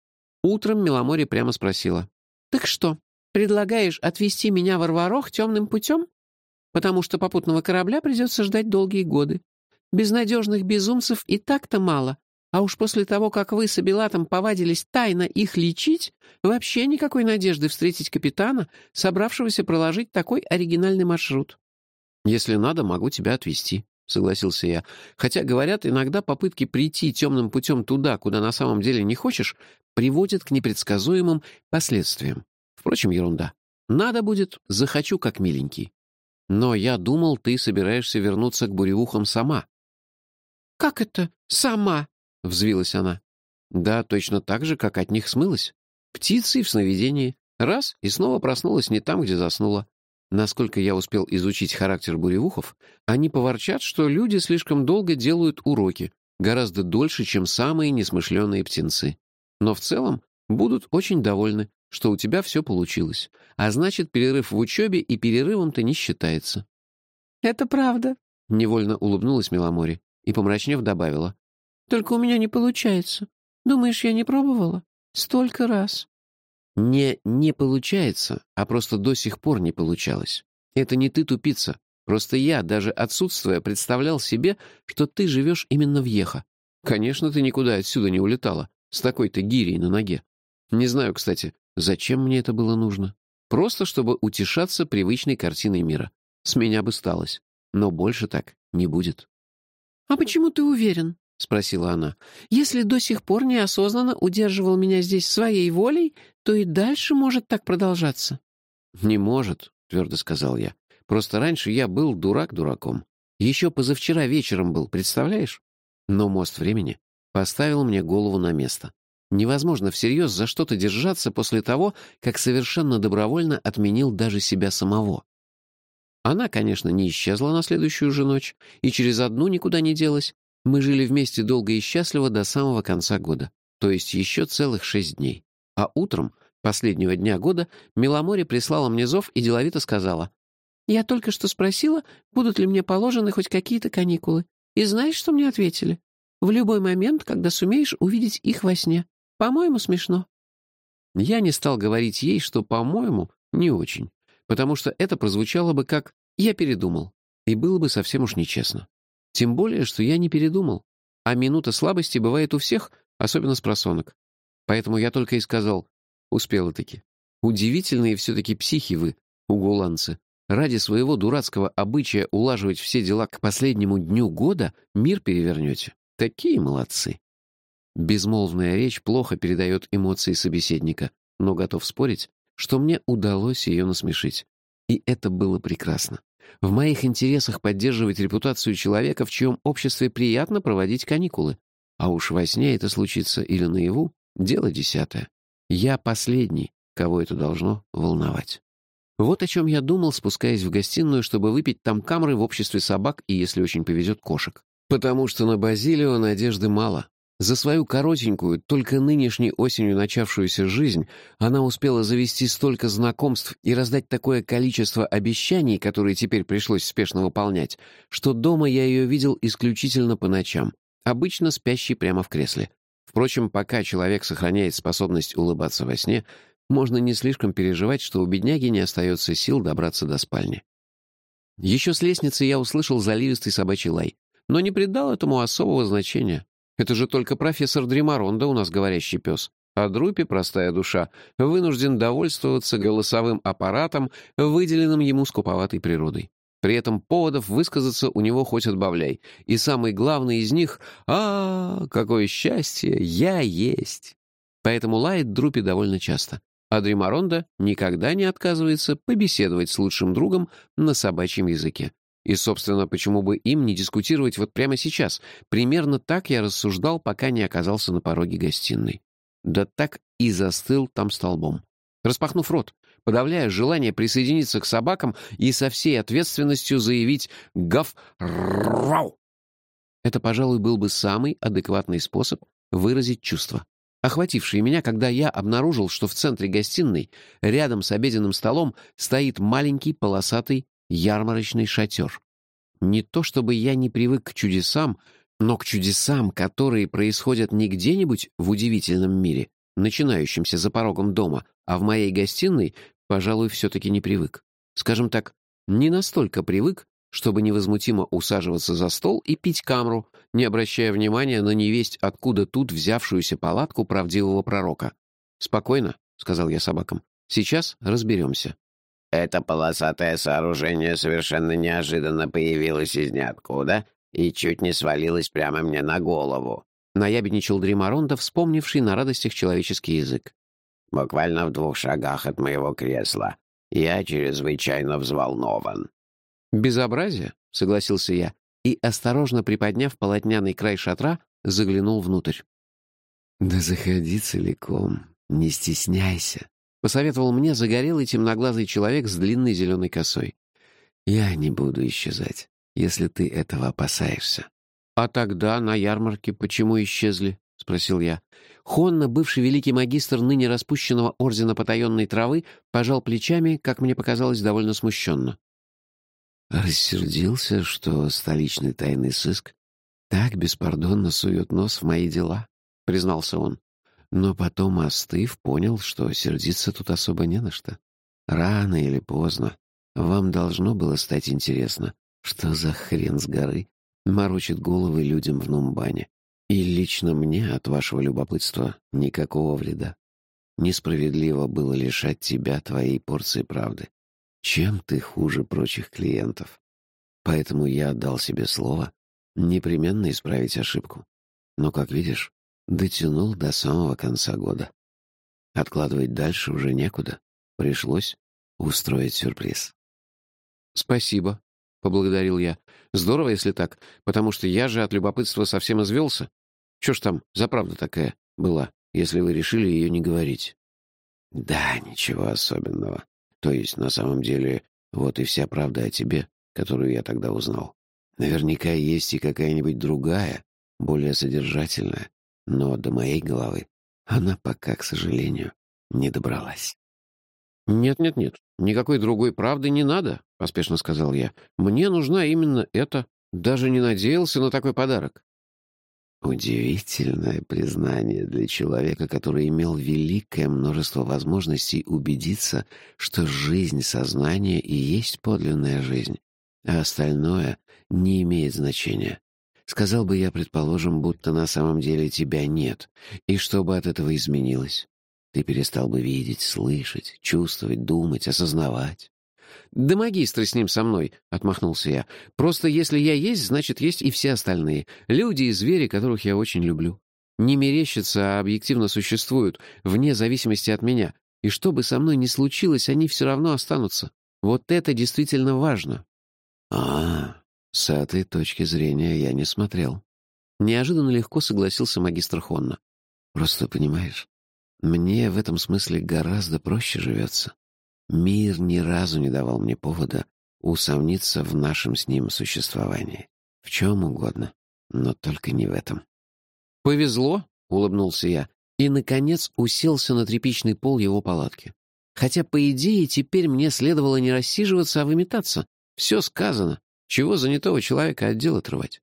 Утром Миломорья прямо спросила. «Так что, предлагаешь отвезти меня в Арварох темным путем? Потому что попутного корабля придется ждать долгие годы. Безнадежных безумцев и так-то мало. А уж после того, как вы с Абилатом повадились тайно их лечить, вообще никакой надежды встретить капитана, собравшегося проложить такой оригинальный маршрут». «Если надо, могу тебя отвезти», — согласился я. «Хотя, говорят, иногда попытки прийти темным путем туда, куда на самом деле не хочешь, приводят к непредсказуемым последствиям. Впрочем, ерунда. Надо будет, захочу как миленький. Но я думал, ты собираешься вернуться к буревухам сама». «Как это «сама»?» — взвилась она. «Да, точно так же, как от них смылась. Птицей в сновидении. Раз — и снова проснулась не там, где заснула. Насколько я успел изучить характер буревухов, они поворчат, что люди слишком долго делают уроки, гораздо дольше, чем самые несмышленые птенцы. Но в целом будут очень довольны, что у тебя все получилось. А значит, перерыв в учебе и перерывом-то не считается». «Это правда», — невольно улыбнулась Миломори и, помрачнев, добавила. «Только у меня не получается. Думаешь, я не пробовала? Столько раз». «Не «не получается», а просто до сих пор не получалось. Это не ты тупица. Просто я, даже отсутствуя, представлял себе, что ты живешь именно в Йеха. Конечно, ты никуда отсюда не улетала, с такой-то гирей на ноге. Не знаю, кстати, зачем мне это было нужно. Просто чтобы утешаться привычной картиной мира. С меня бы сталось. Но больше так не будет». «А почему ты уверен?» — спросила она. «Если до сих пор неосознанно удерживал меня здесь своей волей, то и дальше может так продолжаться». «Не может», — твердо сказал я. «Просто раньше я был дурак дураком. Еще позавчера вечером был, представляешь? Но мост времени поставил мне голову на место. Невозможно всерьез за что-то держаться после того, как совершенно добровольно отменил даже себя самого». Она, конечно, не исчезла на следующую же ночь и через одну никуда не делась. Мы жили вместе долго и счастливо до самого конца года, то есть еще целых шесть дней. А утром последнего дня года Миломори прислала мне зов и деловито сказала: «Я только что спросила, будут ли мне положены хоть какие-то каникулы. И знаешь, что мне ответили? В любой момент, когда сумеешь увидеть их во сне. По-моему, смешно». Я не стал говорить ей, что, по-моему, не очень, потому что это прозвучало бы как «я передумал», и было бы совсем уж нечестно. Тем более, что я не передумал, а минута слабости бывает у всех, особенно с просонок. Поэтому я только и сказал: «Успела-таки. Удивительные все-таки психи вы, угуланцы. Ради своего дурацкого обычая улаживать все дела к последнему дню года мир перевернете. Такие молодцы». Безмолвная речь плохо передает эмоции собеседника, но готов спорить, что мне удалось ее насмешить. И это было прекрасно. В моих интересах поддерживать репутацию человека, в чьем обществе приятно проводить каникулы. А уж во сне это случится или наяву — дело десятое. Я последний, кого это должно волновать. Вот о чем я думал, спускаясь в гостиную, чтобы выпить там камры в обществе собак и, если очень повезет, кошек. Потому что на Базилио надежды мало. За свою коротенькую, только нынешней осенью начавшуюся жизнь она успела завести столько знакомств и раздать такое количество обещаний, которые теперь пришлось спешно выполнять, что дома я ее видел исключительно по ночам, обычно спящей прямо в кресле. Впрочем, пока человек сохраняет способность улыбаться во сне, можно не слишком переживать, что у бедняги не остается сил добраться до спальни. Еще с лестницы я услышал заливистый собачий лай, но не придал этому особого значения. Это же только профессор Дримаронда у нас говорящий пес. А Друпи, простая душа, вынужден довольствоваться голосовым аппаратом, выделенным ему скуповатой природой. При этом поводов высказаться у него хоть отбавляй. И самый главный из них — «А, какое счастье! Я есть!» Поэтому лает Друпи довольно часто. А Дримаронда никогда не отказывается побеседовать с лучшим другом на собачьем языке. И, собственно, почему бы им не дискутировать вот прямо сейчас? Примерно так я рассуждал, пока не оказался на пороге гостиной. Да так и застыл там столбом, распахнув рот, подавляя желание присоединиться к собакам и со всей ответственностью заявить «гав-рау». Это, пожалуй, был бы самый адекватный способ выразить чувства, охватившие меня, когда я обнаружил, что в центре гостиной, рядом с обеденным столом, стоит маленький полосатый ярмарочный шатер. Не то чтобы я не привык к чудесам, но к чудесам, которые происходят не где-нибудь в удивительном мире, начинающемся за порогом дома, а в моей гостиной, пожалуй, все-таки не привык. Скажем так, не настолько привык, чтобы невозмутимо усаживаться за стол и пить камру, не обращая внимания на невесть откуда тут взявшуюся палатку правдивого пророка. «Спокойно», — сказал я собакам, — «сейчас разберемся». Это полосатое сооружение совершенно неожиданно появилось из ниоткуда и чуть не свалилось прямо мне на голову. Наябедничал Дримаронда, вспомнивший на радостях человеческий язык. Буквально в двух шагах от моего кресла. Я чрезвычайно взволнован. «Безобразие», — согласился я, и, осторожно приподняв полотняный край шатра, заглянул внутрь. «Да заходи целиком, не стесняйся», — посоветовал мне загорелый темноглазый человек с длинной зеленой косой. «Я не буду исчезать, если ты этого опасаешься». «А тогда на ярмарке почему исчезли?» — спросил я. Хонна, бывший великий магистр ныне распущенного ордена потаенной травы, пожал плечами, как мне показалось, довольно смущенно. Рассердился, что столичный тайный сыск так беспардонно сует нос в мои дела, признался он. Но потом, остыв, понял, что сердиться тут особо не на что. Рано или поздно вам должно было стать интересно, что за хрен с горы морочит головы людям в Нумбане. И лично мне от вашего любопытства никакого вреда. Несправедливо было лишать тебя твоей порции правды. Чем ты хуже прочих клиентов? Поэтому я отдал себе слово непременно исправить ошибку. Но, как видишь, дотянул до самого конца года. Откладывать дальше уже некуда. Пришлось устроить сюрприз. «Спасибо», — поблагодарил я. «Здорово, если так, потому что я же от любопытства совсем извелся. Чё ж там за правда такая была, если вы решили ее не говорить?» «Да, ничего особенного. То есть, на самом деле, вот и вся правда о тебе, которую я тогда узнал. Наверняка есть и какая-нибудь другая, более содержательная, но до моей головы она пока, к сожалению, не добралась». «Нет-нет-нет, никакой другой правды не надо», — поспешно сказал я. «Мне нужна именно эта. Даже не надеялся на такой подарок». Удивительное признание для человека, который имел великое множество возможностей убедиться, что жизнь сознания и есть подлинная жизнь, а остальное не имеет значения. Сказал бы я, предположим, будто на самом деле тебя нет, и что бы от этого изменилось? Ты перестал бы видеть, слышать, чувствовать, думать, осознавать. «Да магистры с ним со мной», — отмахнулся я. «Просто если я есть, значит, есть и все остальные. Люди и звери, которых я очень люблю. Не мерещатся, а объективно существуют, вне зависимости от меня. И что бы со мной ни случилось, они все равно останутся. Вот это действительно важно». «А, с этой точки зрения я не смотрел». Неожиданно легко согласился магистр Хонна. «Просто, понимаешь, мне в этом смысле гораздо проще живется. Мир ни разу не давал мне повода усомниться в нашем с ним существовании. В чем угодно, но только не в этом». «Повезло», — улыбнулся я, и, наконец, уселся на тряпичный пол его палатки. Хотя, по идее, теперь мне следовало не рассиживаться, а выметаться. Все сказано. Чего занятого человека от дел отрывать?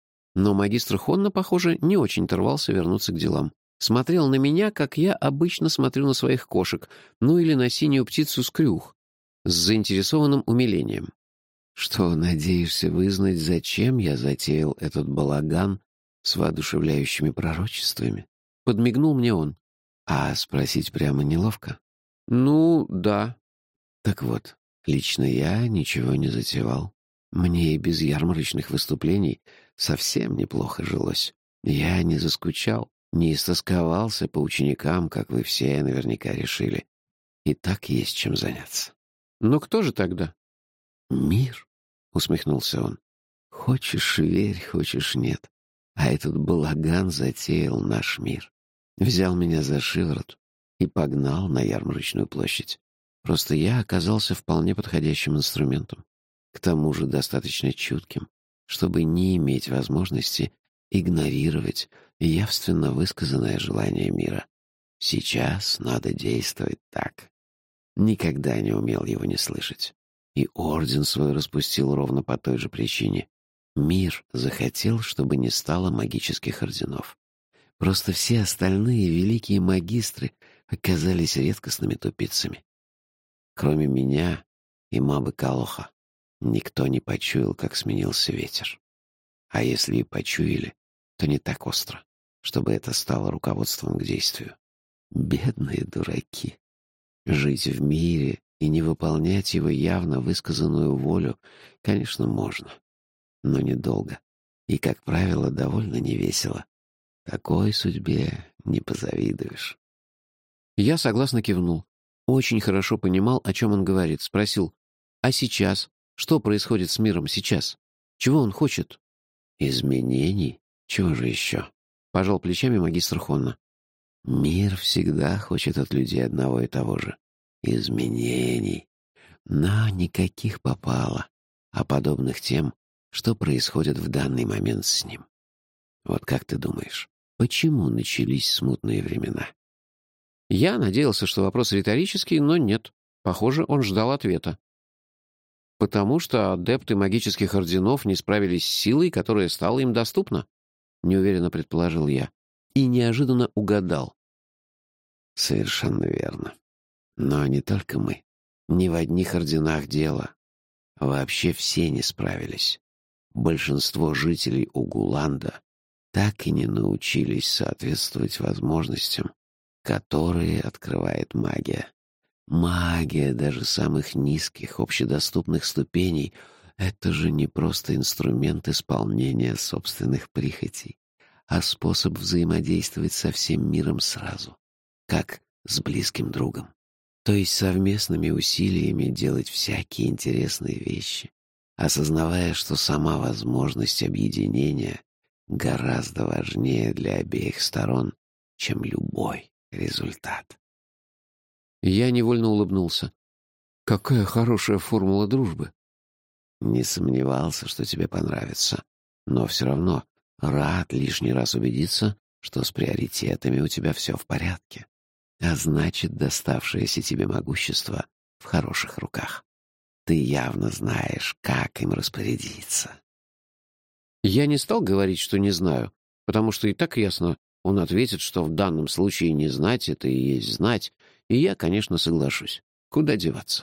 Но магистр Хонна, похоже, не очень рвался вернуться к делам. Смотрел на меня, как я обычно смотрю на своих кошек, ну или на синюю птицу с крюх, с заинтересованным умилением. «Что, надеешься вызнать, зачем я затеял этот балаган с воодушевляющими пророчествами?» Подмигнул мне он. «А спросить прямо неловко?» «Ну, да». «Так вот, лично я ничего не затевал. Мне и без ярмарочных выступлений совсем неплохо жилось. Я не заскучал, не истосковался по ученикам, как вы все наверняка решили. И так есть чем заняться». «Но кто же тогда?» «Мир», — усмехнулся он. «Хочешь — верь, хочешь — нет. А этот балаган затеял наш мир. Взял меня за шиворот и погнал на ярмарочную площадь. Просто я оказался вполне подходящим инструментом. К тому же достаточно чутким, чтобы не иметь возможности игнорировать явственно высказанное желание мира. Сейчас надо действовать так. Никогда не умел его не слышать. И орден свой распустил ровно по той же причине. Мир захотел, чтобы не стало магических орденов. Просто все остальные великие магистры оказались редкостными тупицами. Кроме меня и Мабы Калоха, никто не почуял, как сменился ветер. А если и почуяли, то не так остро, чтобы это стало руководством к действию. Бедные дураки. Жить в мире и не выполнять его явно высказанную волю, конечно, можно, но недолго. И, как правило, довольно невесело. Такой судьбе не позавидуешь. Я согласно кивнул. Очень хорошо понимал, о чем он говорит. Спросил, а сейчас? Что происходит с миром сейчас? Чего он хочет? Изменений? Чего же еще? Пожал плечами магистр Хонна. Мир всегда хочет от людей одного и того же. Изменений. Но никаких попало, а подобных тем, что происходит в данный момент с ним. Вот как ты думаешь, почему начались смутные времена? Я надеялся, что вопрос риторический, но нет. Похоже, он ждал ответа. Потому что адепты магических орденов не справились с силой, которая стала им доступна, неуверенно предположил я. И неожиданно угадал. Совершенно верно. Но не только мы. Не в одних орденах дело. Вообще все не справились. Большинство жителей Угуланда так и не научились соответствовать возможностям, которые открывает магия. Магия даже самых низких, общедоступных ступеней — это же не просто инструмент исполнения собственных прихотей, а способ взаимодействовать со всем миром сразу, как с близким другом. То есть совместными усилиями делать всякие интересные вещи, осознавая, что сама возможность объединения гораздо важнее для обеих сторон, чем любой результат. Я невольно улыбнулся. Какая хорошая формула дружбы. Не сомневался, что тебе понравится, но все равно рад лишний раз убедиться, что с приоритетами у тебя все в порядке. А значит, доставшееся тебе могущество в хороших руках. Ты явно знаешь, как им распорядиться. Я не стал говорить, что не знаю, потому что и так ясно, он ответит, что в данном случае не знать — это и есть знать, и я, конечно, соглашусь. Куда деваться?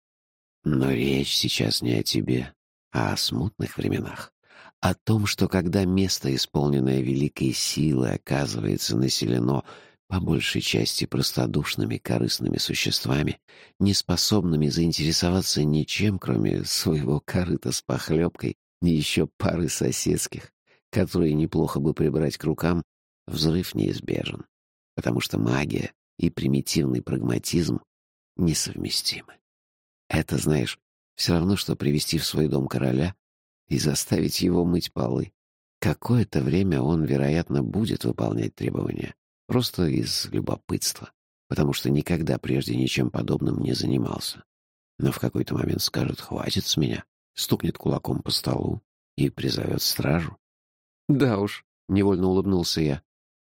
Но речь сейчас не о тебе, а о смутных временах. О том, что когда место, исполненное великой силой, оказывается населено по большей части простодушными корыстными существами, неспособными заинтересоваться ничем, кроме своего корыта с похлебкой и еще пары соседских, которые неплохо бы прибрать к рукам, взрыв неизбежен, потому что магия и примитивный прагматизм несовместимы. Это, знаешь, все равно, что привести в свой дом короля и заставить его мыть полы. Какое-то время он, вероятно, будет выполнять требования, просто из любопытства, потому что никогда прежде ничем подобным не занимался. Но в какой-то момент скажет «хватит с меня», стукнет кулаком по столу и призовет стражу. Да уж, невольно улыбнулся я.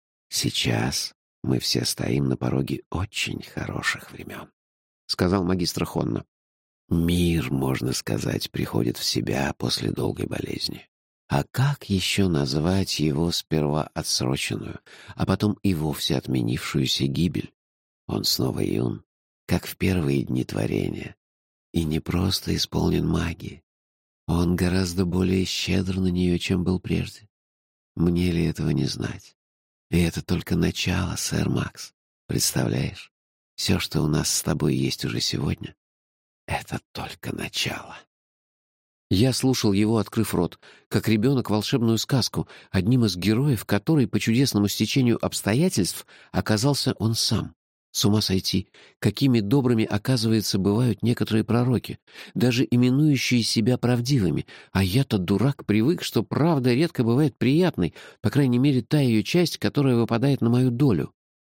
Сейчас мы все стоим на пороге очень хороших времен, сказал магистр Хонна. Мир, можно сказать, приходит в себя после долгой болезни. А как еще назвать его сперва отсроченную, а и и вовсе отменившуюся гибель? Он снова юн, как в первые дни творения, и не просто исполнен магии. Он гораздо более щедр на нее, чем был прежде. Мне ли этого не знать? И это только начало, сэр Макс. Представляешь? Все, что у нас с тобой есть уже сегодня, это только начало. Я слушал его, открыв рот, как ребенок волшебную сказку, одним из героев которой по чудесному стечению обстоятельств оказался он сам. С ума сойти, какими добрыми, оказывается, бывают некоторые пророки, даже именующие себя правдивыми, а я-то, дурак, привык, что правда редко бывает приятной, по крайней мере, та ее часть, которая выпадает на мою долю.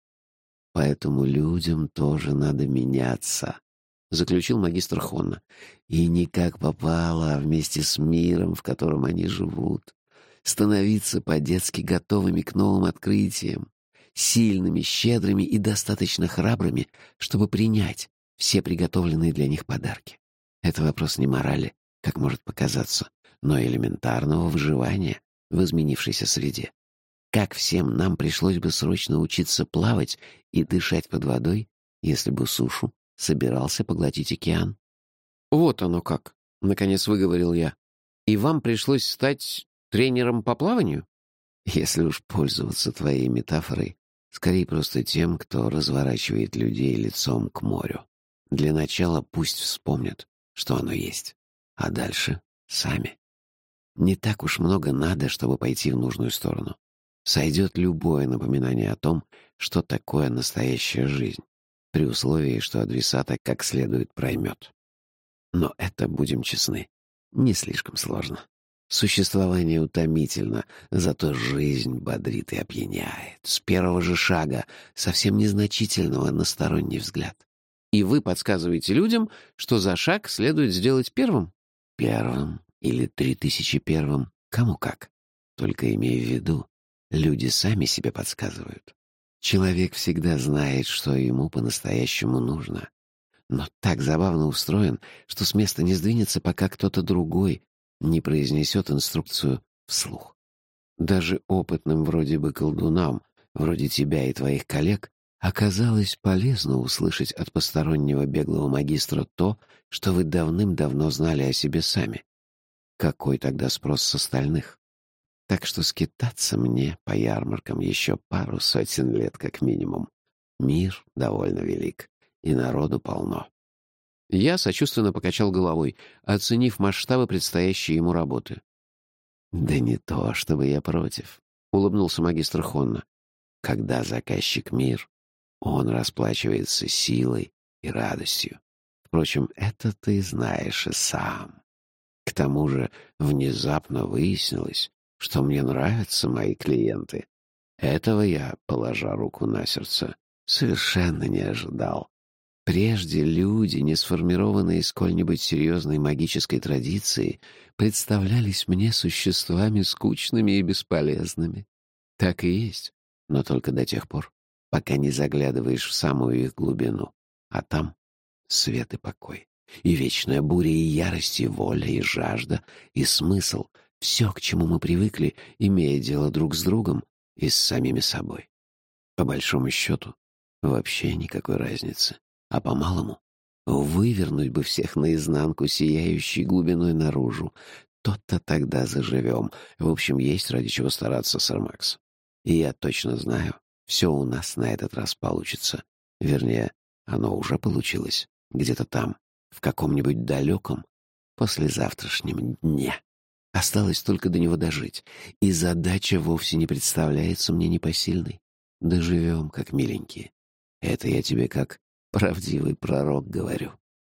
Поэтому людям тоже надо меняться, — заключил магистр Хонна. «И не как попало, а вместе с миром, в котором они живут. Становиться по-детски готовыми к новым открытиям, сильными, щедрыми и достаточно храбрыми, чтобы принять все приготовленные для них подарки. Это вопрос не морали, как может показаться, но элементарного выживания в изменившейся среде. Как всем нам пришлось бы срочно учиться плавать и дышать под водой, если бы сушу собирался поглотить океан?» «Вот оно как», — наконец выговорил я. «И вам пришлось стать тренером по плаванию?» «Если уж пользоваться твоей метафорой, скорее просто тем, кто разворачивает людей лицом к морю. Для начала пусть вспомнят, что оно есть, а дальше — сами. Не так уж много надо, чтобы пойти в нужную сторону. Сойдет любое напоминание о том, что такое настоящая жизнь, при условии, что адресата как следует проймет. Но это, будем честны, не слишком сложно. Существование утомительно, зато жизнь бодрит и опьяняет. С первого же шага, совсем незначительного на сторонний взгляд. И вы подсказываете людям, что за шаг следует сделать первым? Первым или три тысячи первым, кому как. Только имею в виду, люди сами себе подсказывают. Человек всегда знает, что ему по-настоящему нужно. Но так забавно устроен, что с места не сдвинется, пока кто-то другой не произнесет инструкцию вслух. Даже опытным вроде бы колдунам, вроде тебя и твоих коллег, оказалось полезно услышать от постороннего беглого магистра то, что вы давным-давно знали о себе сами. Какой тогда спрос с остальных? Так что скитаться мне по ярмаркам еще пару сотен лет как минимум. Мир довольно велик, и народу полно. Я сочувственно покачал головой, оценив масштабы предстоящей ему работы. «Да не то, чтобы я против», — улыбнулся магистр Хонна. «Когда заказчик мир, он расплачивается силой и радостью. Впрочем, это ты знаешь и сам. К тому же внезапно выяснилось, что мне нравятся мои клиенты. Этого я, положа руку на сердце, совершенно не ожидал. Прежде люди, не сформированные из сколь-нибудь серьезной магической традиции, представлялись мне существами скучными и бесполезными. Так и есть, но только до тех пор, пока не заглядываешь в самую их глубину. А там свет и покой, и вечная буря, и ярость, и воля, и жажда, и смысл — все, к чему мы привыкли, имея дело друг с другом и с самими собой. По большому счету, вообще никакой разницы. А по-малому вывернуть бы всех наизнанку, сияющей глубиной наружу. То-то тогда заживем. В общем, есть ради чего стараться, сэр Макс. И я точно знаю, все у нас на этот раз получится. Вернее, оно уже получилось. Где-то там, в каком-нибудь далеком послезавтрашнем дне. Осталось только до него дожить. И задача вовсе не представляется мне непосильной. Доживем, как миленькие. Это я тебе как правдивый пророк говорю.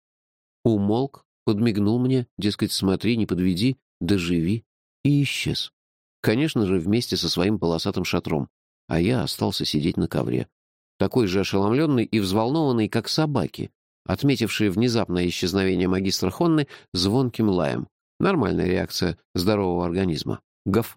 Умолк, подмигнул мне, дескать, смотри, не подведи, доживи, и исчез. Конечно же, вместе со своим полосатым шатром, а я остался сидеть на ковре, такой же ошеломленный и взволнованный, как собаки, отметившие внезапное исчезновение магистра Хонны звонким лаем. Нормальная реакция здорового организма. Гав.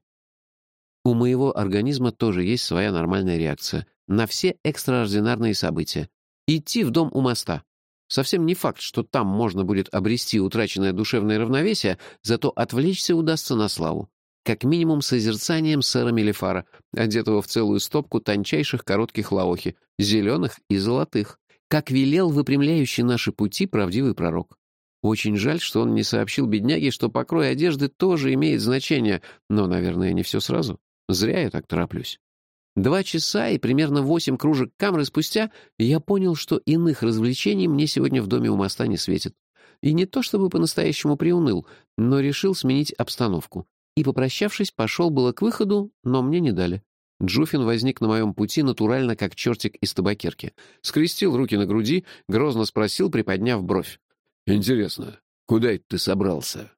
У моего организма тоже есть своя нормальная реакция на все экстраординарные события. Идти в дом у моста. Совсем не факт, что там можно будет обрести утраченное душевное равновесие, зато отвлечься удастся на славу. Как минимум созерцанием сэра Мелефара, одетого в целую стопку тончайших коротких лаохи, зеленых и золотых, как велел выпрямляющий наши пути правдивый пророк. Очень жаль, что он не сообщил бедняге, что покрой одежды тоже имеет значение, но, наверное, не все сразу. Зря я так тороплюсь. Два часа и примерно восемь кружек камры спустя я понял, что иных развлечений мне сегодня в доме у моста не светит. И не то чтобы по-настоящему приуныл, но решил сменить обстановку. И, попрощавшись, пошел было к выходу, но мне не дали. Джуфин возник на моем пути натурально, как чертик из табакерки. Скрестил руки на груди, грозно спросил, приподняв бровь. «Интересно, куда это ты собрался?»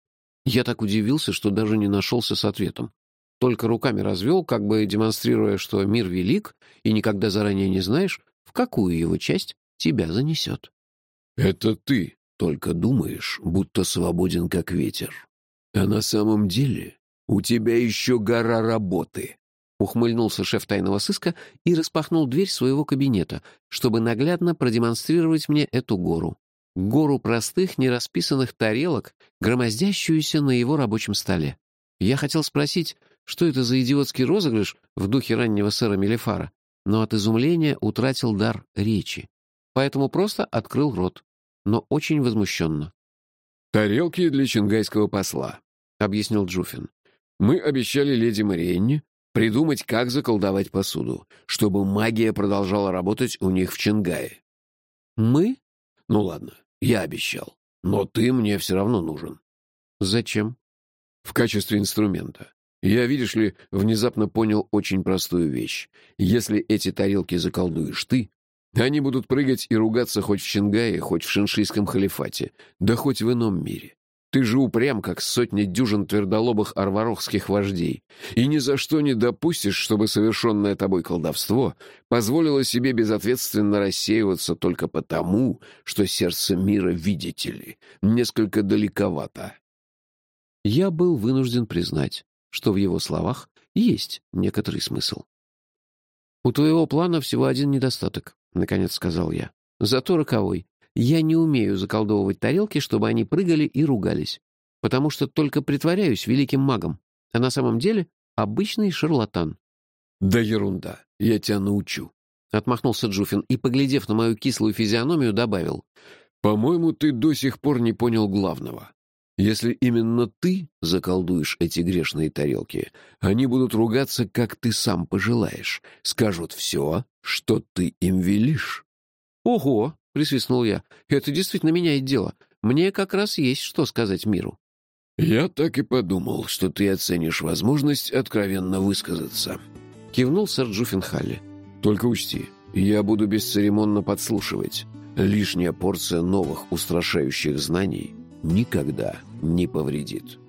Я так удивился, что даже не нашелся с ответом. Только руками развел, как бы демонстрируя, что мир велик, и никогда заранее не знаешь, в какую его часть тебя занесет. «Это ты только думаешь, будто свободен, как ветер. А на самом деле у тебя еще гора работы», — ухмыльнулся шеф тайного сыска и распахнул дверь своего кабинета, чтобы наглядно продемонстрировать мне эту гору. Гору простых, нерасписанных тарелок, громоздящуюся на его рабочем столе. Я хотел спросить, что это за идиотский розыгрыш в духе раннего сэра Мелефара, но от изумления утратил дар речи. Поэтому просто открыл рот, но очень возмущенно. «Тарелки для чингайского посла», — объяснил Джуфин. «Мы обещали леди Мариенне придумать, как заколдовать посуду, чтобы магия продолжала работать у них в Чингае». «Мы?» «Ну ладно, я обещал, но ты мне все равно нужен». «Зачем?» «В качестве инструмента. Я, видишь ли, внезапно понял очень простую вещь. Если эти тарелки заколдуешь ты, они будут прыгать и ругаться хоть в Чингае, хоть в шиншийском халифате, да хоть в ином мире. Ты же упрям, как сотня дюжин твердолобых арварохских вождей, и ни за что не допустишь, чтобы совершенное тобой колдовство позволило себе безответственно рассеиваться только потому, что сердце мира, видите ли, несколько далековато». Я был вынужден признать, что в его словах есть некоторый смысл. «У твоего плана всего один недостаток», — наконец сказал я. «Зато роковой. Я не умею заколдовывать тарелки, чтобы они прыгали и ругались, потому что только притворяюсь великим магом, а на самом деле обычный шарлатан». «Да ерунда, я тебя научу», — отмахнулся Джуфин и, поглядев на мою кислую физиономию, добавил. «По-моему, ты до сих пор не понял главного. Если именно ты заколдуешь эти грешные тарелки, они будут ругаться, как ты сам пожелаешь, скажут все, что ты им велишь». «Ого!» — присвистнул я. «Это действительно меняет дело. Мне как раз есть что сказать миру». «Я так и подумал, что ты оценишь возможность откровенно высказаться», — кивнул сэр Джуффин Халли. «Только учти, я буду бесцеремонно подслушивать. Лишняя порция новых устрашающих знаний никогда не повредит».